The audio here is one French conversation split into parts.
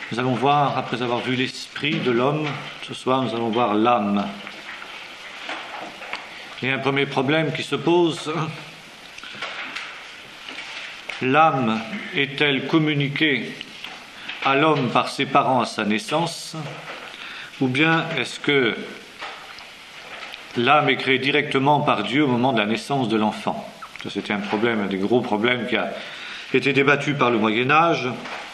Nous allons voir, après avoir vu l'esprit de l'homme, ce soir nous allons voir l'âme. Il y a un premier problème qui se pose. L'âme est-elle communiquée à l'homme par ses parents à sa naissance, ou bien est-ce que l'âme est créée directement par Dieu au moment de la naissance de l'enfant? Ça, c'était un problème, un des gros problèmes qui a été débattu par le Moyen-Âge.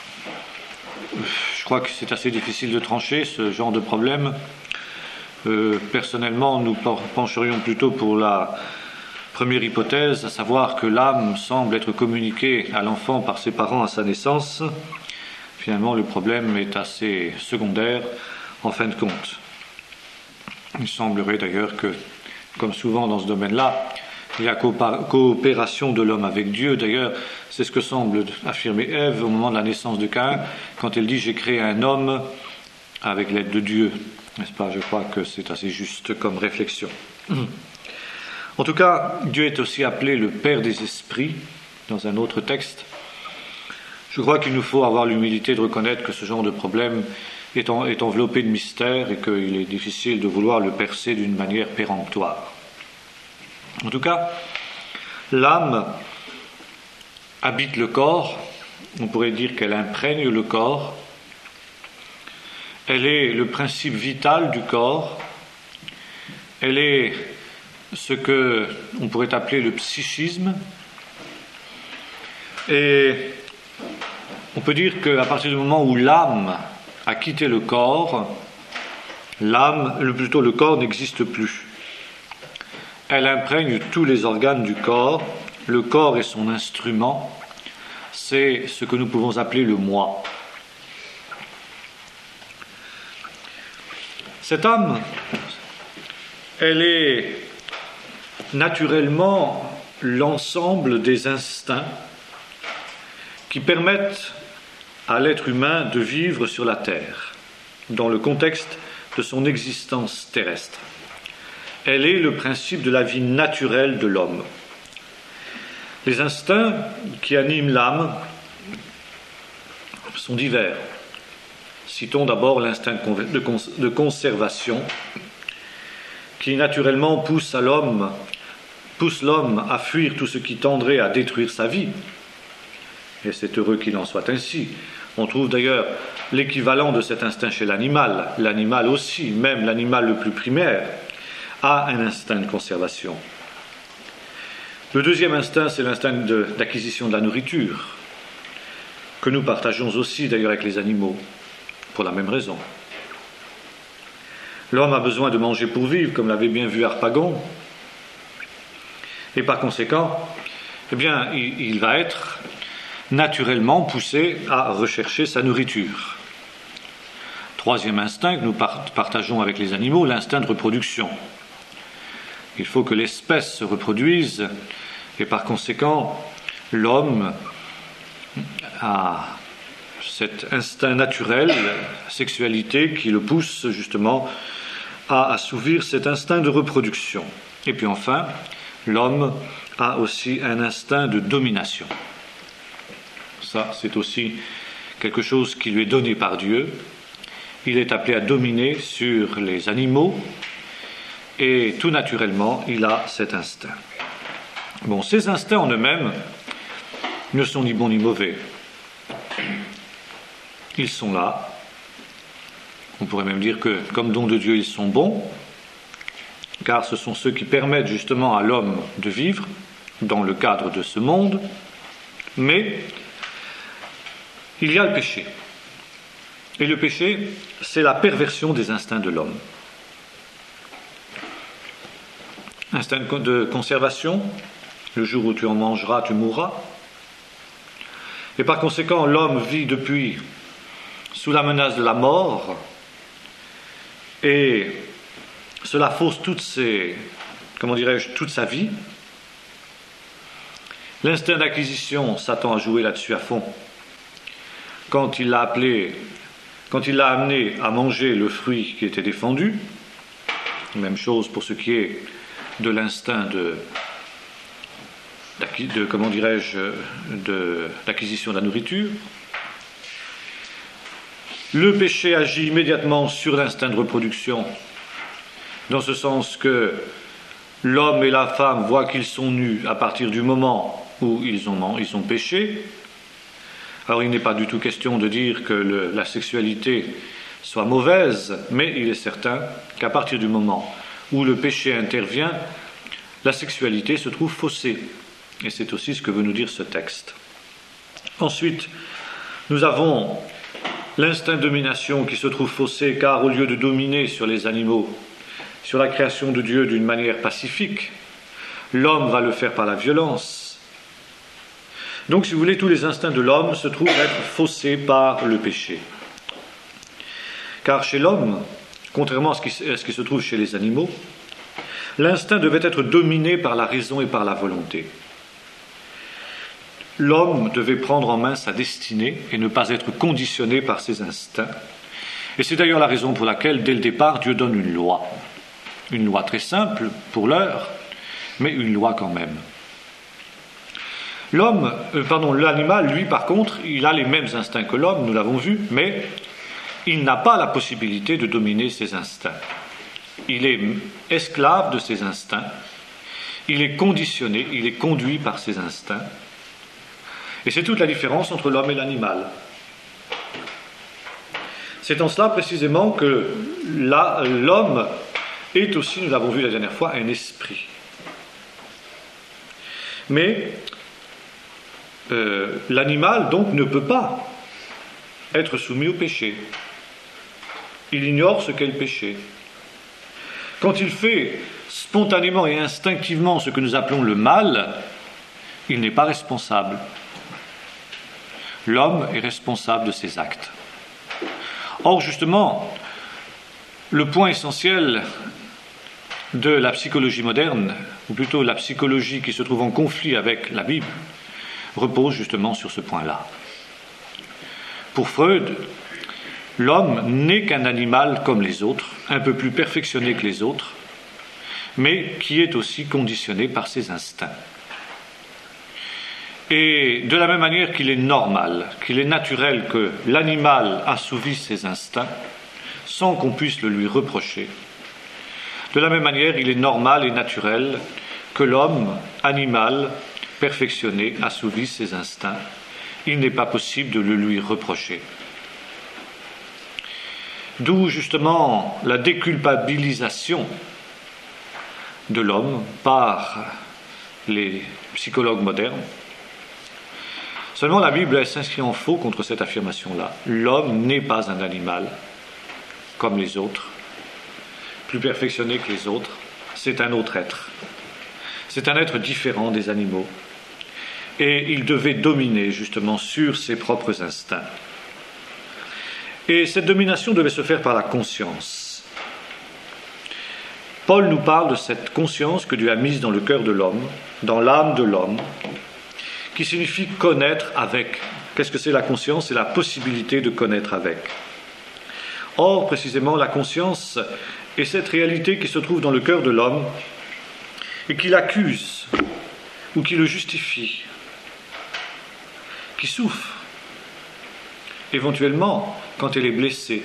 Je crois que c'est assez difficile de trancher ce genre de problème. Personnellement, nous pencherions plutôt pour la première hypothèse, à savoir que l'âme semble être communiquée à l'enfant par ses parents à sa naissance. Finalement, le problème est assez secondaire en fin de compte. Il semblerait d'ailleurs que, comme souvent dans ce domaine-là, il y a coopération de l'homme avec Dieu. D'ailleurs, c'est ce que semble affirmer Ève au moment de la naissance de Caïn, quand elle dit « j'ai créé un homme avec l'aide de Dieu ». N'est-ce pas? Je crois que c'est assez juste comme réflexion. En tout cas, Dieu est aussi appelé le Père des esprits, dans un autre texte. Je crois qu'il nous faut avoir l'humilité de reconnaître que ce genre de problème est enveloppé de mystère et qu'il est difficile de vouloir le percer d'une manière péremptoire. En tout cas, l'âme habite le corps, on pourrait dire qu'elle imprègne le corps, elle est le principe vital du corps, elle est ce que on pourrait appeler le psychisme, et on peut dire qu'à partir du moment où l'âme a quitté le corps, le corps n'existe plus. Elle imprègne tous les organes du corps. Le corps est son instrument. C'est ce que nous pouvons appeler le moi. Cette âme, elle est naturellement l'ensemble des instincts qui permettent à l'être humain de vivre sur la terre, dans le contexte de son existence terrestre. Elle est le principe de la vie naturelle de l'homme. Les instincts qui animent l'âme sont divers. Citons d'abord l'instinct de conservation qui naturellement pousse l'homme à fuir tout ce qui tendrait à détruire sa vie. Et c'est heureux qu'il en soit ainsi. On trouve d'ailleurs l'équivalent de cet instinct chez l'animal. L'animal aussi, même l'animal le plus primaire, a un instinct de conservation. Le deuxième instinct, c'est l'instinct d'acquisition de la nourriture, que nous partageons aussi d'ailleurs avec les animaux, pour la même raison. L'homme a besoin de manger pour vivre, comme l'avait bien vu Harpagon, et par conséquent, il va être naturellement poussé à rechercher sa nourriture. Troisième instinct que nous partageons avec les animaux, l'instinct de reproduction. Il faut que l'espèce se reproduise et par conséquent, l'homme a cet instinct naturel, la sexualité qui le pousse justement à assouvir cet instinct de reproduction. Et puis enfin, l'homme a aussi un instinct de domination. Ça, c'est aussi quelque chose qui lui est donné par Dieu. Il est appelé à dominer sur les animaux et tout naturellement, il a cet instinct. Bon, ces instincts en eux-mêmes ne sont ni bons ni mauvais. Ils sont là. On pourrait même dire que, comme don de Dieu, ils sont bons, car ce sont ceux qui permettent justement à l'homme de vivre dans le cadre de ce monde. Mais il y a le péché. Et le péché, c'est la perversion des instincts de l'homme. Instinct de conservation, le jour où tu en mangeras, tu mourras. Et par conséquent, l'homme vit depuis sous la menace de la mort, et cela fausse toute sa vie. L'instinct d'acquisition, Satan a joué là-dessus à fond. Quand il l'a amené à manger le fruit qui était défendu, même chose pour ce qui est de l'instinct d'acquisition de la nourriture, Le péché agit immédiatement sur l'instinct de reproduction, dans ce sens que l'homme et la femme voient qu'ils sont nus à partir du moment où ils ont péché. Alors il n'est pas du tout question de dire que la sexualité soit mauvaise, mais il est certain qu'à partir du moment où le péché intervient, la sexualité se trouve faussée. Et c'est aussi ce que veut nous dire ce texte. Ensuite, nous avons l'instinct de domination qui se trouve faussé, car au lieu de dominer sur les animaux, sur la création de Dieu d'une manière pacifique, l'homme va le faire par la violence. Donc, si vous voulez, tous les instincts de l'homme se trouvent être faussés par le péché. Car chez l'homme, contrairement à ce qui se trouve chez les animaux, l'instinct devait être dominé par la raison et par la volonté. L'homme devait prendre en main sa destinée et ne pas être conditionné par ses instincts. Et c'est d'ailleurs la raison pour laquelle, dès le départ, Dieu donne une loi. Une loi très simple pour l'heure, mais une loi quand même. L'animal, lui, par contre, il a les mêmes instincts que l'homme, nous l'avons vu, mais il n'a pas la possibilité de dominer ses instincts. Il est esclave de ses instincts, il est conditionné, il est conduit par ses instincts. Et c'est toute la différence entre l'homme et l'animal. C'est en cela précisément que l'homme est aussi, nous l'avons vu la dernière fois, un esprit. Mais l'animal, donc, ne peut pas être soumis au péché. Il ignore ce qu'est le péché. Quand il fait spontanément et instinctivement ce que nous appelons le mal, il n'est pas responsable. L'homme est responsable de ses actes. Or, justement, le point essentiel de la psychologie moderne, ou plutôt la psychologie qui se trouve en conflit avec la Bible, repose justement sur ce point-là. Pour Freud, l'homme n'est qu'un animal comme les autres, un peu plus perfectionné que les autres, mais qui est aussi conditionné par ses instincts. Et de la même manière qu'il est normal, qu'il est naturel que l'animal assouvisse ses instincts, sans qu'on puisse le lui reprocher, de la même manière il est normal et naturel que l'homme, animal, perfectionné, assouvisse ses instincts. Il n'est pas possible de le lui reprocher. D'où justement la déculpabilisation de l'homme par les psychologues modernes. Seulement la Bible elle s'inscrit en faux contre cette affirmation-là. L'homme n'est pas un animal comme les autres, plus perfectionné que les autres, c'est un autre être. C'est un être différent des animaux. Et il devait dominer justement sur ses propres instincts. Et cette domination devait se faire par la conscience. Paul nous parle de cette conscience que Dieu a mise dans le cœur de l'homme, dans l'âme de l'homme, qui signifie connaître avec. Qu'est-ce que c'est la conscience? C'est la possibilité de connaître avec. Or, précisément, la conscience est cette réalité qui se trouve dans le cœur de l'homme et qui l'accuse ou qui le justifie, qui souffre, éventuellement, quand elle est blessée.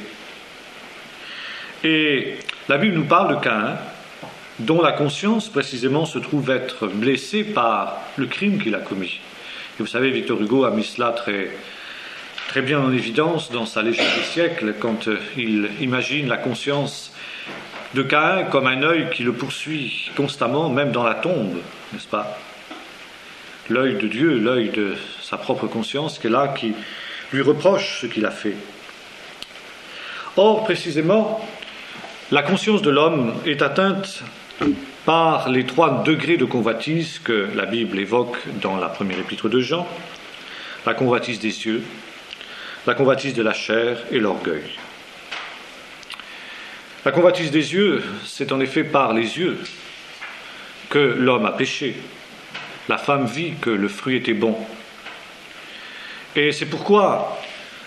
Et la Bible nous parle de Caïn, dont la conscience, précisément, se trouve être blessée par le crime qu'il a commis. Et vous savez, Victor Hugo a mis cela très bien en évidence dans sa Légende des siècles, quand il imagine la conscience de Caïn comme un œil qui le poursuit constamment, même dans la tombe, n'est-ce pas? L'œil de Dieu, l'œil de sa propre conscience, qui est là, qui lui reproche ce qu'il a fait. Or, précisément, la conscience de l'homme est atteinte par les 3 degrés de convoitise que la Bible évoque dans la première épître de Jean, la convoitise des yeux, la convoitise de la chair et l'orgueil. La convoitise des yeux, c'est en effet par les yeux que l'homme a péché. La femme vit que le fruit était bon. Et c'est pourquoi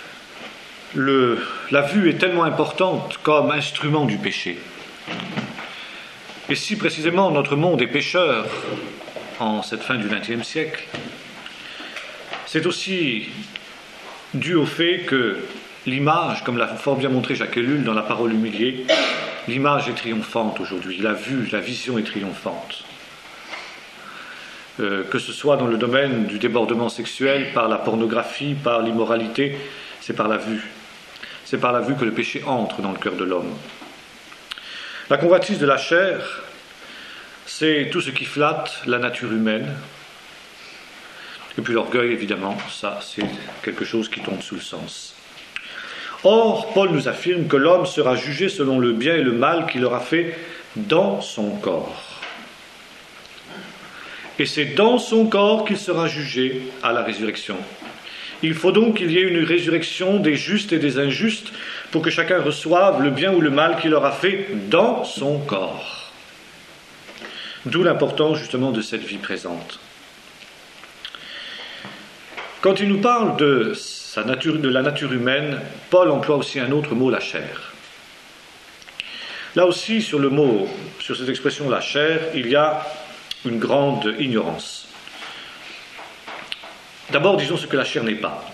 la vue est tellement importante comme instrument du péché. Et si précisément notre monde est pécheur en cette fin du XXe siècle, c'est aussi dû au fait que l'image, comme l'a fort bien montré Jacques Ellul dans La parole humiliée, l'image est triomphante aujourd'hui, la vision est triomphante. Que ce soit dans le domaine du débordement sexuel, par la pornographie, par l'immoralité, c'est par la vue. C'est par la vue que le péché entre dans le cœur de l'homme. La convoitise de la chair, c'est tout ce qui flatte la nature humaine. Et puis l'orgueil, évidemment, ça c'est quelque chose qui tombe sous le sens. Or, Paul nous affirme que l'homme sera jugé selon le bien et le mal qu'il aura fait dans son corps. Et c'est dans son corps qu'il sera jugé à la résurrection. Il faut donc qu'il y ait une résurrection des justes et des injustes pour que chacun reçoive le bien ou le mal qu'il aura fait dans son corps. D'où l'importance justement de cette vie présente. Quand il nous parle de la nature humaine, Paul emploie aussi un autre mot, la chair. Là aussi, sur cette expression la chair, il y a une grande ignorance. D'abord, disons ce que la chair n'est pas.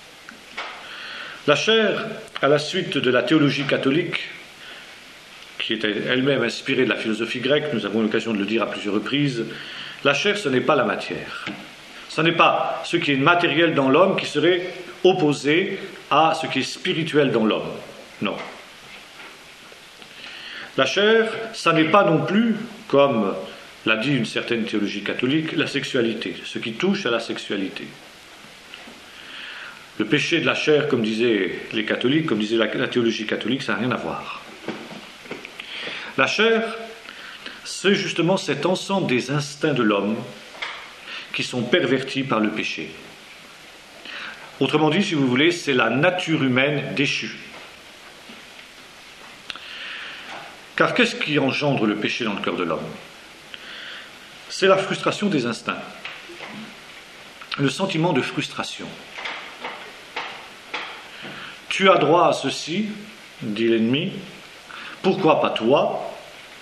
La chair, à la suite de la théologie catholique, qui était elle-même inspirée de la philosophie grecque, nous avons l'occasion de le dire à plusieurs reprises, la chair, ce n'est pas la matière. Ce n'est pas ce qui est matériel dans l'homme qui serait opposé à ce qui est spirituel dans l'homme. Non. La chair, ça n'est pas non plus, comme l'a dit une certaine théologie catholique, la sexualité, ce qui touche à la sexualité. Le péché de la chair, comme disaient les catholiques, comme disait la théologie catholique, ça n'a rien à voir. La chair, c'est justement cet ensemble des instincts de l'homme qui sont pervertis par le péché. Autrement dit, si vous voulez, c'est la nature humaine déchue. Car qu'est-ce qui engendre le péché dans le cœur de l'homme ? C'est la frustration des instincts, le sentiment de frustration. Tu as droit à ceci, dit l'ennemi, pourquoi pas toi ?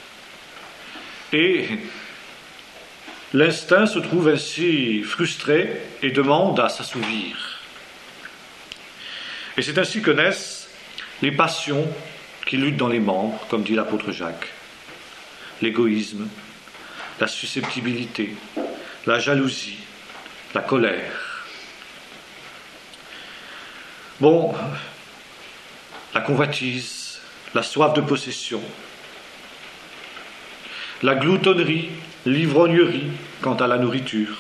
Et l'instinct se trouve ainsi frustré et demande à s'assouvir. Et c'est ainsi que naissent les passions qui luttent dans les membres, comme dit l'apôtre Jacques. L'égoïsme, la susceptibilité, la jalousie, la colère. Bon, la convoitise, la soif de possession, la gloutonnerie, l'ivrognerie quant à la nourriture.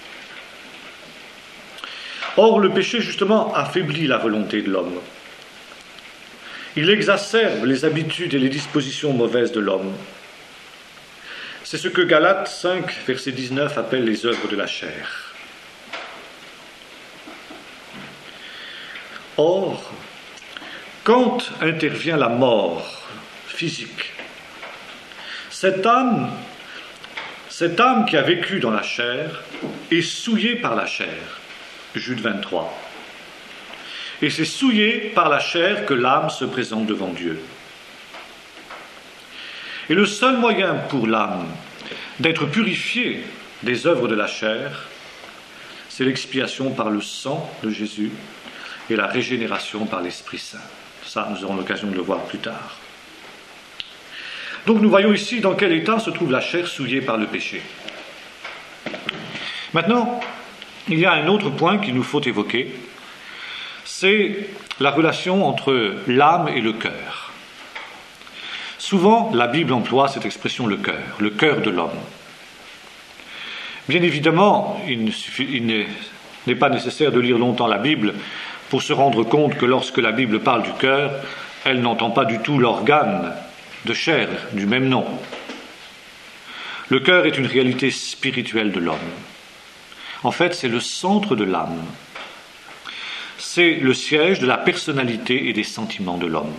Or, le péché, justement, affaiblit la volonté de l'homme. Il exacerbe les habitudes et les dispositions mauvaises de l'homme. C'est ce que Galates 5, verset 19 appelle les œuvres de la chair. Or, quand intervient la mort physique, cette âme qui a vécu dans la chair est souillée par la chair. Jude 23. Et c'est souillé par la chair que l'âme se présente devant Dieu. Et le seul moyen pour l'âme d'être purifiée des œuvres de la chair, c'est l'expiation par le sang de Jésus et la régénération par l'Esprit Saint. Ça, nous aurons l'occasion de le voir plus tard. Donc nous voyons ici dans quel état se trouve la chair souillée par le péché. Maintenant, il y a un autre point qu'il nous faut évoquer, c'est la relation entre l'âme et le cœur. Souvent, la Bible emploie cette expression le cœur de l'homme. Bien évidemment, il n'est pas nécessaire de lire longtemps la Bible pour se rendre compte que lorsque la Bible parle du cœur, elle n'entend pas du tout l'organe de chair du même nom. Le cœur est une réalité spirituelle de l'homme. En fait, c'est le centre de l'âme. C'est le siège de la personnalité et des sentiments de l'homme.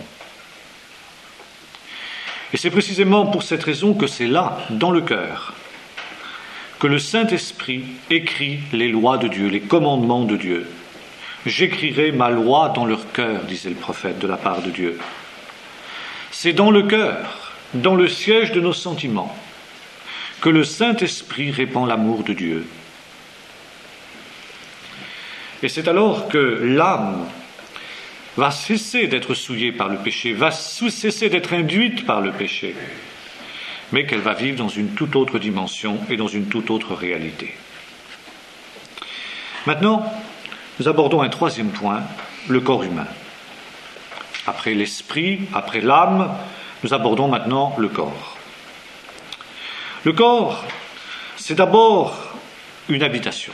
Et c'est précisément pour cette raison que c'est là, dans le cœur, que le Saint-Esprit écrit les lois de Dieu, les commandements de Dieu. « J'écrirai ma loi dans leur cœur », disait le prophète de la part de Dieu. C'est dans le cœur, dans le siège de nos sentiments, que le Saint-Esprit répand l'amour de Dieu. Et c'est alors que l'âme va cesser d'être souillée par le péché, va cesser d'être induite par le péché, mais qu'elle va vivre dans une toute autre dimension et dans une toute autre réalité. Maintenant, nous abordons un troisième point, le corps humain. Après l'esprit, après l'âme, nous abordons maintenant le corps. Le corps, c'est d'abord une habitation.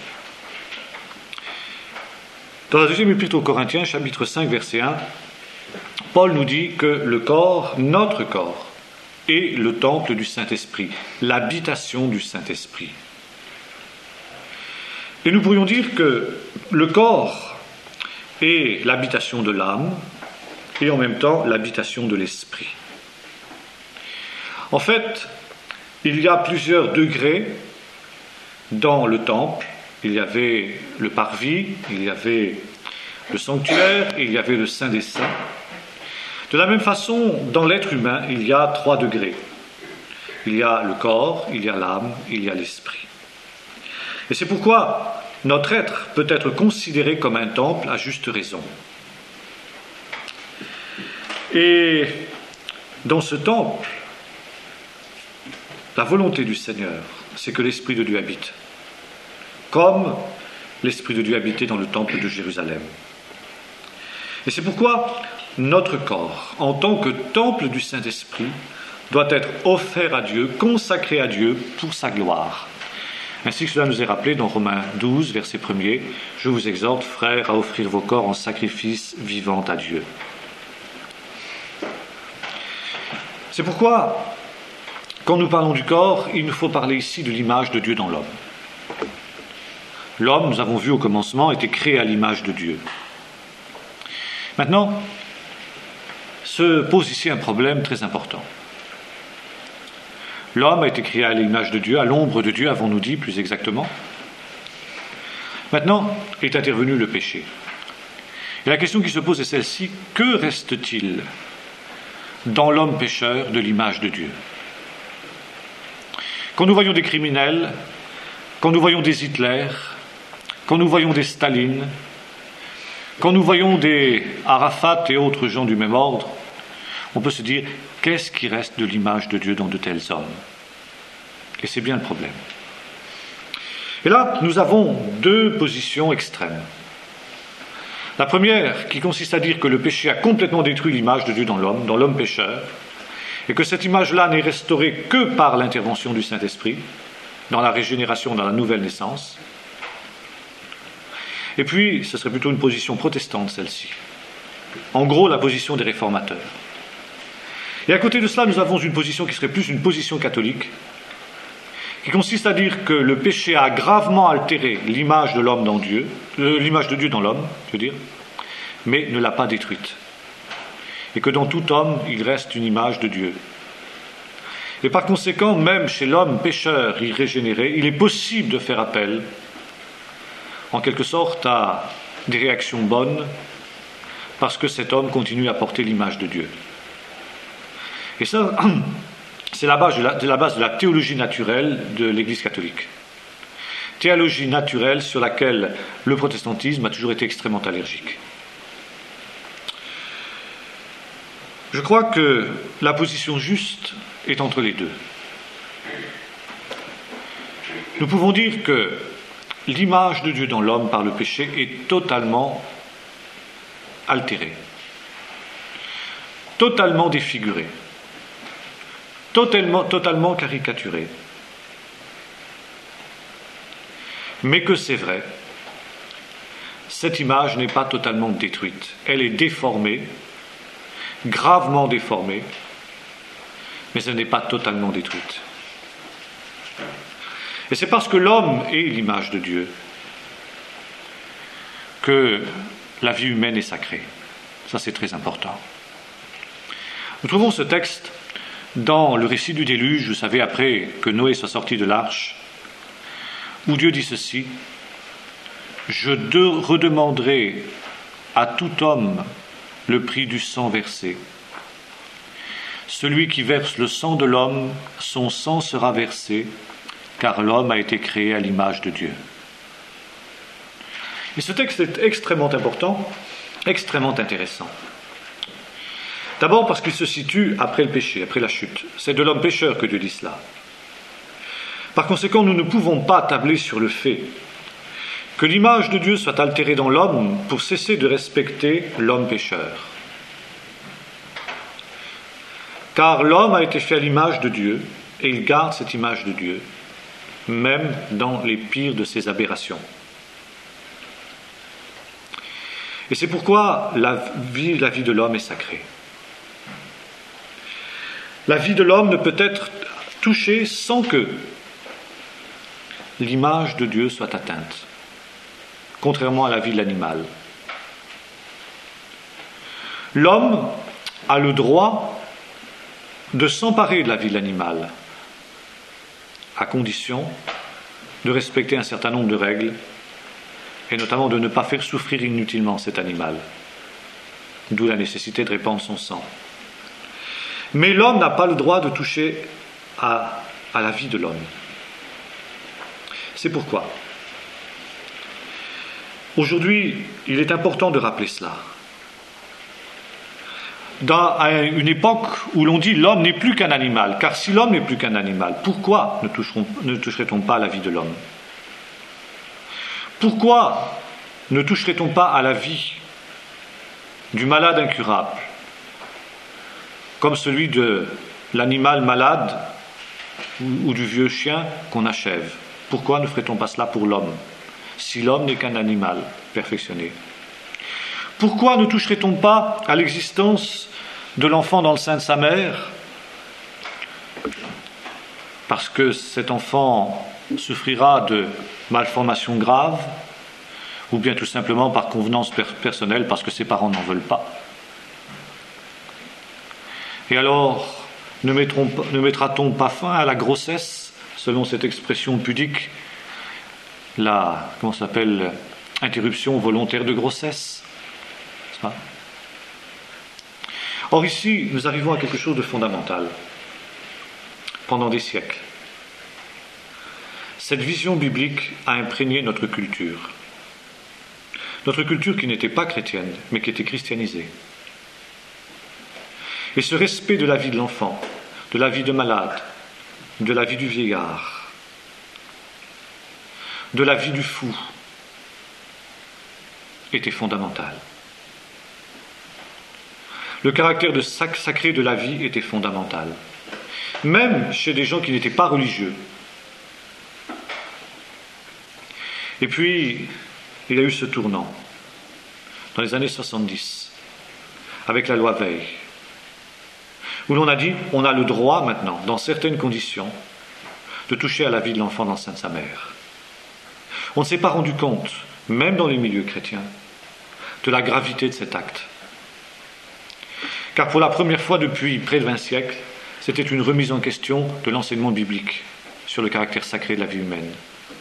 Dans la deuxième épître aux Corinthiens, chapitre 5, verset 1, Paul nous dit que le corps, notre corps, est le temple du Saint-Esprit, l'habitation du Saint-Esprit. Et nous pourrions dire que le corps est l'habitation de l'âme et en même temps l'habitation de l'esprit. En fait, il y a plusieurs degrés dans le temple. Il y avait le parvis, il y avait le sanctuaire, il y avait le Saint des Saints. De la même façon, dans l'être humain, il y a 3 degrés. Il y a le corps, il y a l'âme, il y a l'esprit. Et c'est pourquoi notre être peut être considéré comme un temple à juste raison. Et dans ce temple, la volonté du Seigneur, c'est que l'Esprit de Dieu habite, comme l'Esprit de Dieu habitait dans le temple de Jérusalem. Et c'est pourquoi notre corps, en tant que temple du Saint-Esprit, doit être offert à Dieu, consacré à Dieu pour sa gloire. Ainsi que cela nous est rappelé dans Romains 12, verset 1er, « Je vous exhorte, frères, à offrir vos corps en sacrifice vivant à Dieu. » C'est pourquoi, quand nous parlons du corps, il nous faut parler ici de l'image de Dieu dans l'homme. L'homme, nous avons vu au commencement, était créé à l'image de Dieu. Maintenant, se pose ici un problème très important. L'homme a été créé à l'image de Dieu, à l'ombre de Dieu, avons-nous dit plus exactement. Maintenant est intervenu le péché. Et la question qui se pose est celle-ci, que reste-t-il dans l'homme pécheur de l'image de Dieu? Quand nous voyons des criminels, quand nous voyons des Hitler, quand nous voyons des Staline, quand nous voyons des Arafat et autres gens du même ordre, on peut se dire, qu'est-ce qui reste de l'image de Dieu dans de tels hommes? Et c'est bien le problème. Et là, nous avons 2 positions extrêmes. La première, qui consiste à dire que le péché a complètement détruit l'image de Dieu dans l'homme pécheur, et que cette image-là n'est restaurée que par l'intervention du Saint-Esprit, dans la régénération, dans la nouvelle naissance. Et puis, ce serait plutôt une position protestante, celle-ci. En gros, la position des réformateurs. Et à côté de cela, nous avons une position qui serait plus une position catholique, qui consiste à dire que le péché a gravement altéré l'image de l'homme dans Dieu, l'image de Dieu dans l'homme, je veux dire, mais ne l'a pas détruite. Et que dans tout homme, il reste une image de Dieu. Et par conséquent, même chez l'homme pécheur irrégénéré, il est possible de faire appel, en quelque sorte, à des réactions bonnes, parce que cet homme continue à porter l'image de Dieu. Et ça, c'est la base de la théologie naturelle de l'Église catholique. Théologie naturelle sur laquelle le protestantisme a toujours été extrêmement allergique. Je crois que la position juste est entre les deux. Nous pouvons dire que l'image de Dieu dans l'homme par le péché est totalement altérée, totalement défigurée, totalement caricaturée. Mais que c'est vrai, cette image n'est pas totalement détruite. Elle est déformée, gravement déformée, mais elle n'est pas totalement détruite. Et c'est parce que l'homme est l'image de Dieu que la vie humaine est sacrée. Ça, c'est très important. Nous trouvons ce texte dans le récit du déluge, vous savez, après que Noé soit sorti de l'arche, où Dieu dit ceci, « Je redemanderai à tout homme le prix du sang versé. Celui qui verse le sang de l'homme, son sang sera versé, car l'homme a été créé à l'image de Dieu. » Et ce texte est extrêmement important, extrêmement intéressant. D'abord parce qu'il se situe après le péché, après la chute. C'est de l'homme pécheur que Dieu dit cela. Par conséquent, nous ne pouvons pas tabler sur le fait que l'image de Dieu soit altérée dans l'homme pour cesser de respecter l'homme pécheur. Car l'homme a été fait à l'image de Dieu, et il garde cette image de Dieu, même dans les pires de ses aberrations. Et c'est pourquoi la vie de l'homme est sacrée. La vie de l'homme ne peut être touchée sans que l'image de Dieu soit atteinte, contrairement à la vie de l'animal. L'homme a le droit de s'emparer de la vie de l'animal, à condition de respecter un certain nombre de règles, et notamment de ne pas faire souffrir inutilement cet animal, d'où la nécessité de répandre son sang. Mais l'homme n'a pas le droit de toucher à la vie de l'homme. C'est pourquoi, aujourd'hui, il est important de rappeler cela. À une époque où l'on dit l'homme n'est plus qu'un animal, car si l'homme n'est plus qu'un animal, pourquoi ne toucherait-on pas à la vie de l'homme ? Pourquoi ne toucherait-on pas à la vie du malade incurable, comme celui de l'animal malade ou du vieux chien qu'on achève ? Pourquoi ne ferait-on pas cela pour l'homme, si l'homme n'est qu'un animal perfectionné ? Pourquoi ne toucherait-on pas à l'existence de l'enfant dans le sein de sa mère ? Parce que cet enfant souffrira de malformations graves, ou bien tout simplement par convenance personnelle, parce que ses parents n'en veulent pas. Et alors, ne mettra-t-on pas fin à la grossesse, selon cette expression pudique, interruption volontaire de grossesse ? C'est ça ? Or ici, nous arrivons à quelque chose de fondamental. Pendant des siècles, cette vision biblique a imprégné notre culture. Notre culture qui n'était pas chrétienne, mais qui était christianisée. Et ce respect de la vie de l'enfant, de la vie de malade, de la vie du vieillard, de la vie du fou, était fondamental. Le caractère sacré de la vie était fondamental, même chez des gens qui n'étaient pas religieux. Et puis, il y a eu ce tournant, dans les années 70, avec la loi Veil, où l'on a dit, on a le droit maintenant, dans certaines conditions, de toucher à la vie de l'enfant dans le sein de sa mère. On ne s'est pas rendu compte, même dans les milieux chrétiens, de la gravité de cet acte. Car pour la première fois depuis près de 20 siècles, c'était une remise en question de l'enseignement biblique sur le caractère sacré de la vie humaine.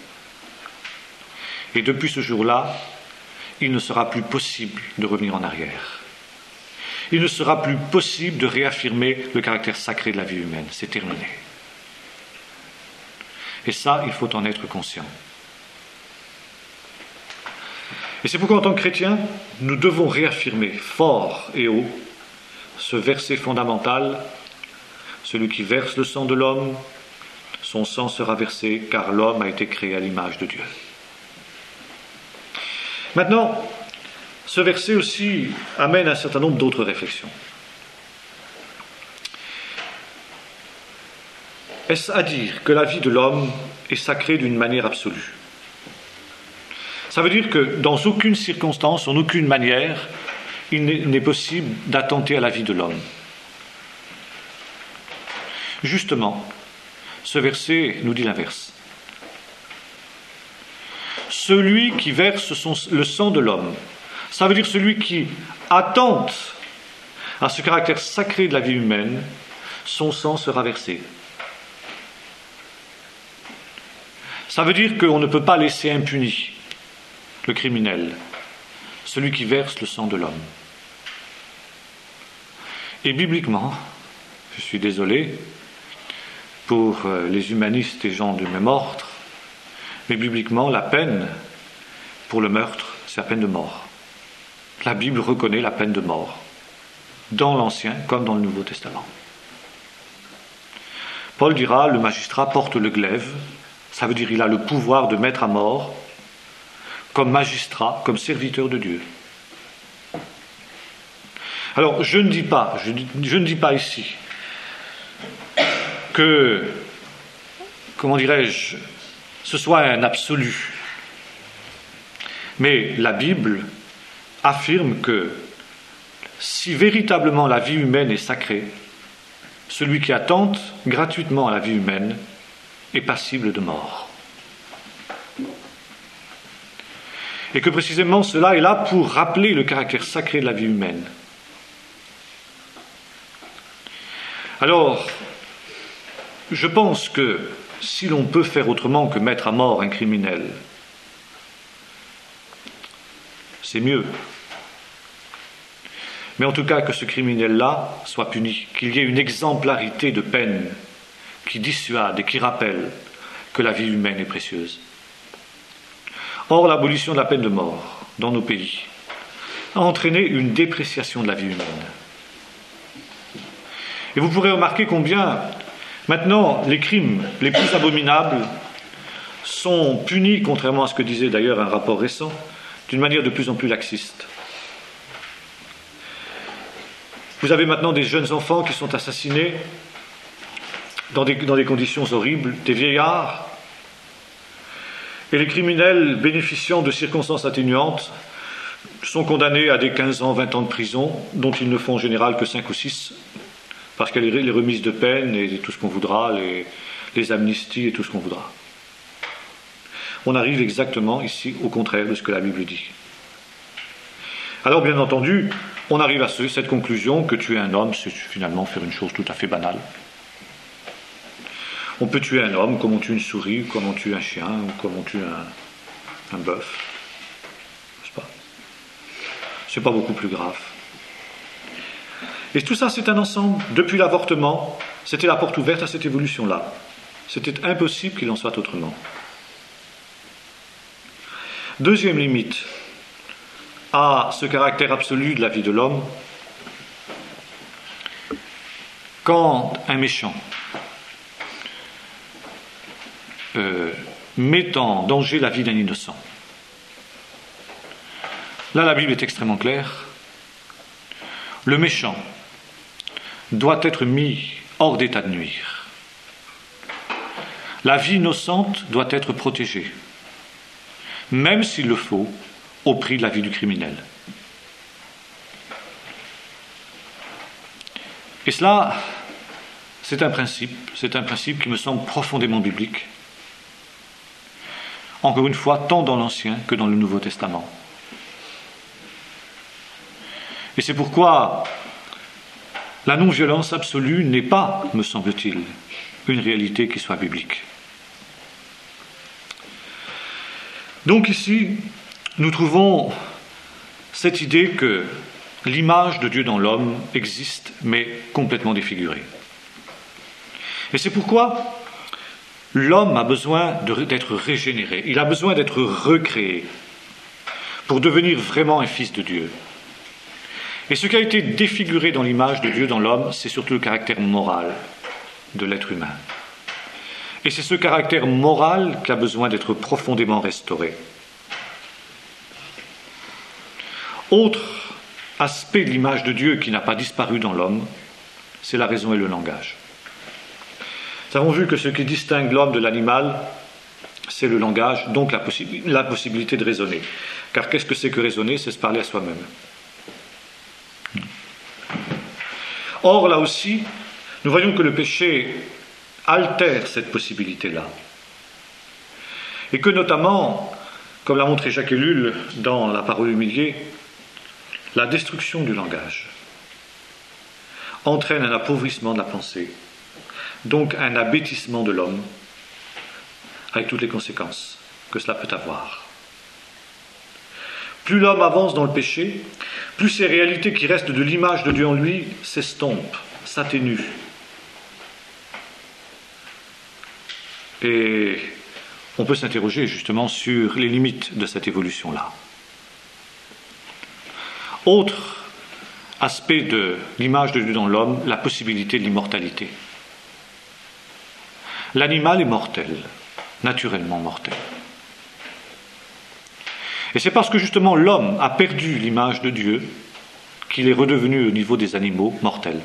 Et depuis ce jour-là, il ne sera plus possible de revenir en arrière. Il ne sera plus possible de réaffirmer le caractère sacré de la vie humaine. C'est terminé. Et ça, il faut en être conscient. Et c'est pourquoi, en tant que chrétiens, nous devons réaffirmer fort et haut ce verset fondamental: celui qui verse le sang de l'homme, son sang sera versé, car l'homme a été créé à l'image de Dieu. Maintenant, ce verset aussi amène un certain nombre d'autres réflexions. Est-ce à dire que la vie de l'homme est sacrée d'une manière absolue ? Ça veut dire que dans aucune circonstance, en aucune manière, il n'est possible d'attenter à la vie de l'homme. Justement, ce verset nous dit l'inverse. Celui qui verse le sang de l'homme, ça veut dire celui qui attente à ce caractère sacré de la vie humaine, son sang sera versé. Ça veut dire qu'on ne peut pas laisser impuni le criminel, celui qui verse le sang de l'homme. Et bibliquement, je suis désolé pour les humanistes et gens de même ordre, mais bibliquement, la peine pour le meurtre, c'est la peine de mort. la Bible reconnaît la peine de mort, dans l'Ancien comme dans le Nouveau Testament. Paul dira, le magistrat porte le glaive, ça veut dire il a le pouvoir de mettre à mort, comme magistrat, comme serviteur de Dieu. Alors, je ne dis pas ici que, comment dirais-je, ce soit un absolu. Mais la Bible affirme que si véritablement la vie humaine est sacrée, celui qui attente gratuitement à la vie humaine est passible de mort. Et que précisément cela est là pour rappeler le caractère sacré de la vie humaine. Alors, je pense que si l'on peut faire autrement que mettre à mort un criminel, c'est mieux. Mais en tout cas que ce criminel-là soit puni, qu'il y ait une exemplarité de peine qui dissuade et qui rappelle que la vie humaine est précieuse. Or, l'abolition de la peine de mort dans nos pays a entraîné une dépréciation de la vie humaine. Et vous pourrez remarquer combien, maintenant, les crimes les plus abominables sont punis, contrairement à ce que disait d'ailleurs un rapport récent, d'une manière de plus en plus laxiste. Vous avez maintenant des jeunes enfants qui sont assassinés dans des conditions horribles, des vieillards, et les criminels bénéficiant de circonstances atténuantes sont condamnés à des 15 ans, 20 ans de prison, dont ils ne font en général que 5 ou 6, parce qu'il y a les remises de peine et tout ce qu'on voudra, les amnisties et tout ce qu'on voudra. On arrive exactement ici au contraire de ce que la Bible dit. Alors bien entendu, on arrive à cette conclusion que tuer un homme, c'est finalement faire une chose tout à fait banale. On peut tuer un homme comme on tue une souris, comme on tue un chien, ou comme on tue un bœuf. N'est-ce pas ? C'est pas beaucoup plus grave. Et tout ça, c'est un ensemble. Depuis l'avortement, c'était la porte ouverte à cette évolution-là. C'était impossible qu'il en soit autrement. Deuxième limite à ce caractère absolu de la vie de l'homme, quand un méchant met en danger la vie d'un innocent. Là, la Bible est extrêmement claire. Le méchant doit être mis hors d'état de nuire. La vie innocente doit être protégée, même s'il le faut, au prix de la vie du criminel. Et cela, c'est un principe qui me semble profondément biblique. Encore une fois, tant dans l'Ancien que dans le Nouveau Testament. Et c'est pourquoi la non-violence absolue n'est pas, me semble-t-il, une réalité qui soit biblique. Donc ici, nous trouvons cette idée que l'image de Dieu dans l'homme existe, mais complètement défigurée. Et c'est pourquoi l'homme a besoin d'être régénéré, il a besoin d'être recréé pour devenir vraiment un fils de Dieu. Et ce qui a été défiguré dans l'image de Dieu dans l'homme, c'est surtout le caractère moral de l'être humain. Et c'est ce caractère moral qui a besoin d'être profondément restauré. Autre aspect de l'image de Dieu qui n'a pas disparu dans l'homme, c'est la raison et le langage. Nous avons vu que ce qui distingue l'homme de l'animal, c'est le langage, donc la possibilité de raisonner. Car qu'est-ce que c'est que raisonner ? C'est se parler à soi-même. Or, là aussi, nous voyons que le péché altère cette possibilité-là. Et que notamment, comme l'a montré Jacques Ellul dans La parole humiliée, la destruction du langage entraîne un appauvrissement de la pensée, donc un abêtissement de l'homme, avec toutes les conséquences que cela peut avoir. Plus l'homme avance dans le péché, plus ces réalités qui restent de l'image de Dieu en lui s'estompent, s'atténuent. Et on peut s'interroger justement sur les limites de cette évolution-là. Autre aspect de l'image de Dieu dans l'homme, la possibilité de l'immortalité. L'animal est mortel, naturellement mortel. Et c'est parce que justement l'homme a perdu l'image de Dieu qu'il est redevenu au niveau des animaux mortels.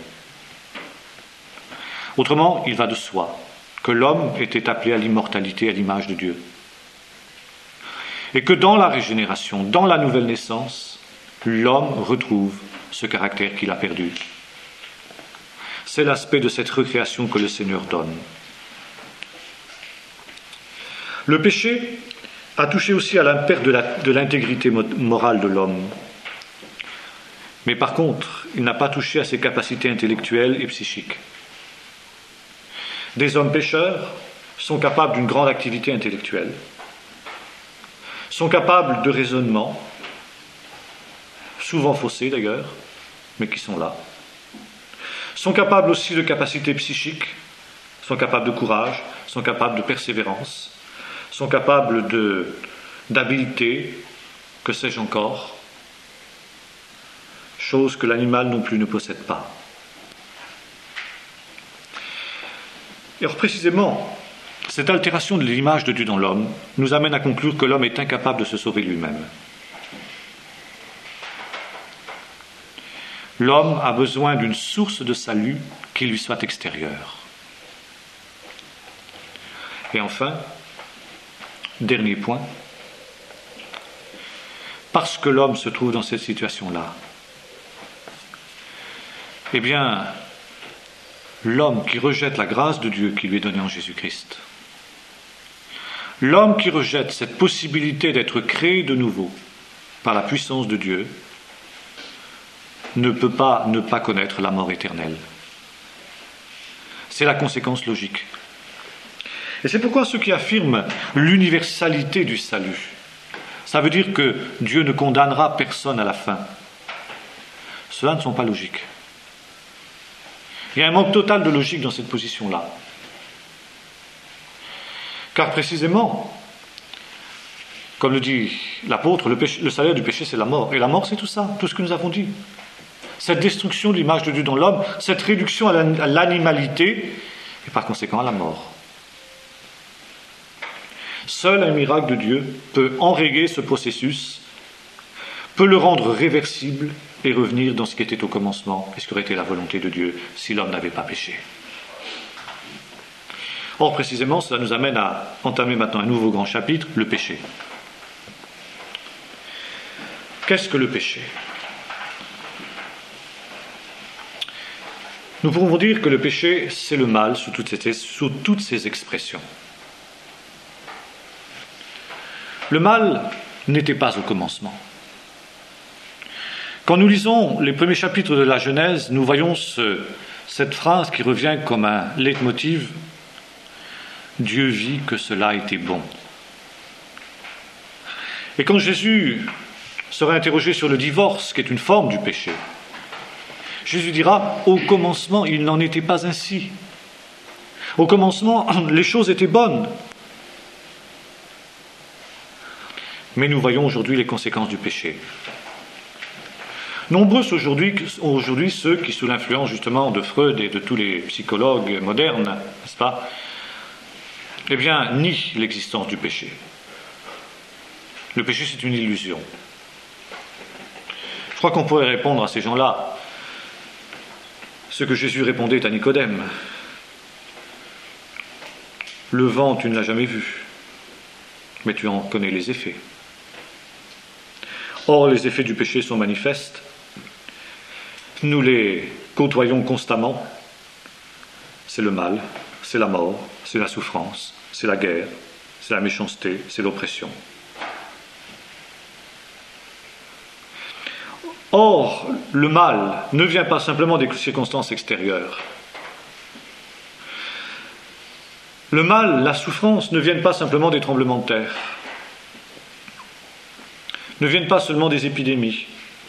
Autrement, il va de soi que l'homme était appelé à l'immortalité, à l'image de Dieu. Et que dans la régénération, dans la nouvelle naissance, l'homme retrouve ce caractère qu'il a perdu. C'est l'aspect de cette recréation que le Seigneur donne. Le péché a touché aussi à la perte de l'intégrité morale de l'homme. Mais par contre, il n'a pas touché à ses capacités intellectuelles et psychiques. Des hommes pécheurs sont capables d'une grande activité intellectuelle, sont capables de raisonnement, souvent faussés d'ailleurs, mais qui sont là, sont capables aussi de capacités psychiques, sont capables de courage, sont capables de persévérance, sont capables d'habileté, que sais-je encore, chose que l'animal non plus ne possède pas. Et alors précisément, cette altération de l'image de Dieu dans l'homme nous amène à conclure que l'homme est incapable de se sauver lui-même. L'homme a besoin d'une source de salut qui lui soit extérieure. Et enfin, dernier point, parce que l'homme se trouve dans cette situation-là, eh bien, l'homme qui rejette la grâce de Dieu qui lui est donnée en Jésus-Christ, l'homme qui rejette cette possibilité d'être créé de nouveau par la puissance de Dieu, ne peut pas ne pas connaître la mort éternelle. C'est la conséquence logique. Et c'est pourquoi ceux qui affirment l'universalité du salut, ça veut dire que Dieu ne condamnera personne à la fin. Cela ne sont pas logiques. Il y a un manque total de logique dans cette position-là. Car précisément, comme le dit l'apôtre, le salaire du péché c'est la mort. Et la mort c'est tout ça, tout ce que nous avons dit. Cette destruction de l'image de Dieu dans l'homme, cette réduction à l'animalité et par conséquent à la mort. Seul un miracle de Dieu peut enrayer ce processus, peut le rendre réversible et revenir dans ce qui était au commencement et ce qui aurait été la volonté de Dieu si l'homme n'avait pas péché. Or, précisément, cela nous amène à entamer maintenant un nouveau grand chapitre, le péché. Qu'est-ce que le péché ? Nous pouvons dire que le péché, c'est le mal sous toutes ses expressions. Le mal n'était pas au commencement. Quand nous lisons les premiers chapitres de la Genèse, nous voyons cette phrase qui revient comme un leitmotiv « Dieu vit que cela était bon ». Et quand Jésus sera interrogé sur le divorce, qui est une forme du péché, Jésus dira « Au commencement, il n'en était pas ainsi. Au commencement, les choses étaient bonnes. » Mais nous voyons aujourd'hui les conséquences du péché. Nombreux sont aujourd'hui ceux qui, sous l'influence justement de Freud et de tous les psychologues modernes, n'est-ce pas, eh bien, nient l'existence du péché. Le péché, c'est une illusion. Je crois qu'on pourrait répondre à ces gens-là ce que Jésus répondait à Nicodème. Le vent, tu ne l'as jamais vu, mais tu en connais les effets. Or, les effets du péché sont manifestes. Nous les côtoyons constamment. C'est le mal, c'est la mort, c'est la souffrance, c'est la guerre, c'est la méchanceté, c'est l'oppression. Or, le mal ne vient pas simplement des circonstances extérieures. Le mal, la souffrance ne viennent pas simplement des tremblements de terre, ne viennent pas seulement des épidémies.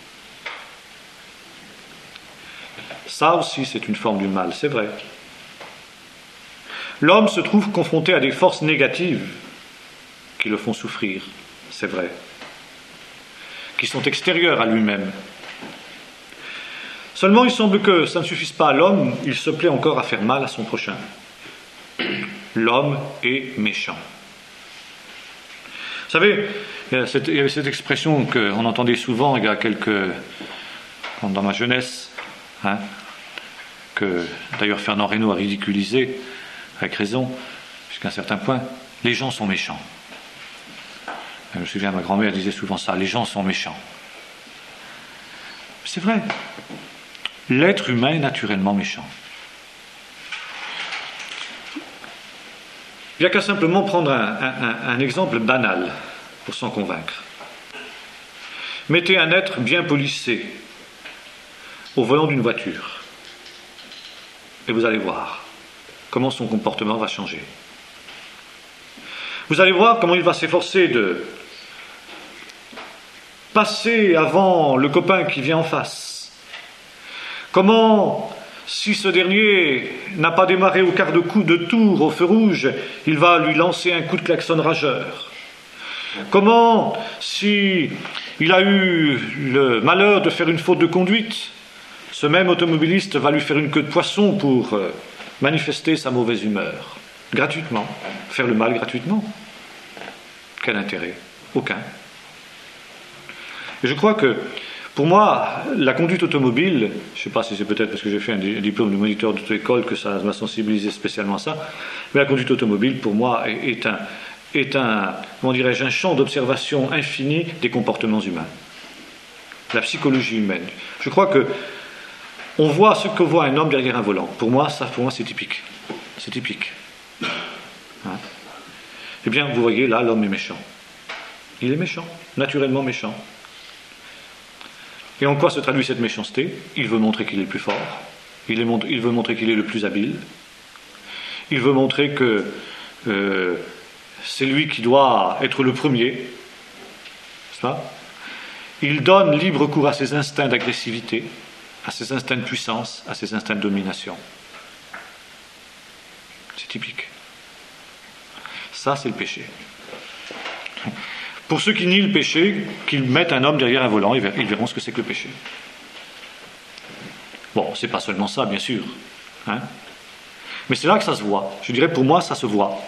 Ça aussi, c'est une forme du mal, c'est vrai. L'homme se trouve confronté à des forces négatives qui le font souffrir, c'est vrai, qui sont extérieures à lui-même. Seulement, il semble que ça ne suffise pas à l'homme, il se plaît encore à faire mal à son prochain. L'homme est méchant. Vous savez, il y avait cette expression qu'on entendait souvent il y a dans ma jeunesse, que d'ailleurs Fernand Reynaud a ridiculisé, avec raison, jusqu'à un certain point. Les gens sont méchants. Je me souviens, ma grand-mère disait souvent ça, les gens sont méchants. C'est vrai. L'être humain est naturellement méchant. Il n'y a qu'à simplement prendre un exemple banal pour s'en convaincre. Mettez un être bien polissé au volant d'une voiture et vous allez voir comment son comportement va changer. Vous allez voir comment il va s'efforcer de passer avant le copain qui vient en face. Comment, si ce dernier n'a pas démarré au quart de tour au feu rouge, il va lui lancer un coup de klaxon rageur. Comment, si il a eu le malheur de faire une faute de conduite, ce même automobiliste va lui faire une queue de poisson pour manifester sa mauvaise humeur. Gratuitement. Faire le mal gratuitement. Quel intérêt? Aucun. Et je crois que, pour moi, la conduite automobile, je ne sais pas si c'est peut-être parce que j'ai fait un diplôme de moniteur d'auto-école que ça m'a sensibilisé spécialement à ça, mais la conduite automobile, pour moi, est un comment dirais-je, un champ d'observation infini des comportements humains. La psychologie humaine. Je crois que on voit ce que voit un homme derrière un volant. Pour moi, c'est typique. C'est typique. Eh bien, vous voyez, là, l'homme est méchant. Il est méchant, naturellement méchant. Et en quoi se traduit cette méchanceté? Il veut montrer qu'il est le plus fort. Il veut montrer qu'il est le plus habile. Il veut montrer que c'est lui qui doit être le premier. N'est-ce pas? Il donne libre cours à ses instincts d'agressivité, à ses instincts de puissance, à ses instincts de domination. C'est typique. Ça, c'est le péché. Pour ceux qui nient le péché, qu'ils mettent un homme derrière un volant, ils verront ce que c'est que le péché. Bon, c'est pas seulement ça, bien sûr. Mais c'est là que ça se voit. Je dirais, pour moi, ça se voit.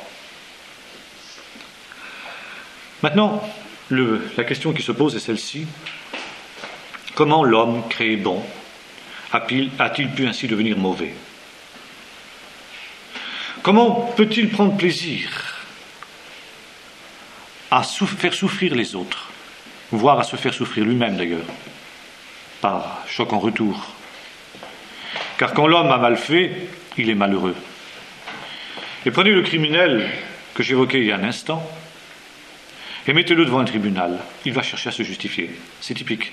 Maintenant, la question qui se pose est celle-ci. Comment l'homme créé bon a-t-il pu ainsi devenir mauvais? Comment peut-il prendre plaisir à faire souffrir les autres, voire à se faire souffrir lui-même d'ailleurs, par choc en retour? Car quand l'homme a mal fait, il est malheureux. Et prenez le criminel que j'évoquais il y a un instant, et mettez-le devant un tribunal. Il va chercher à se justifier. C'est typique.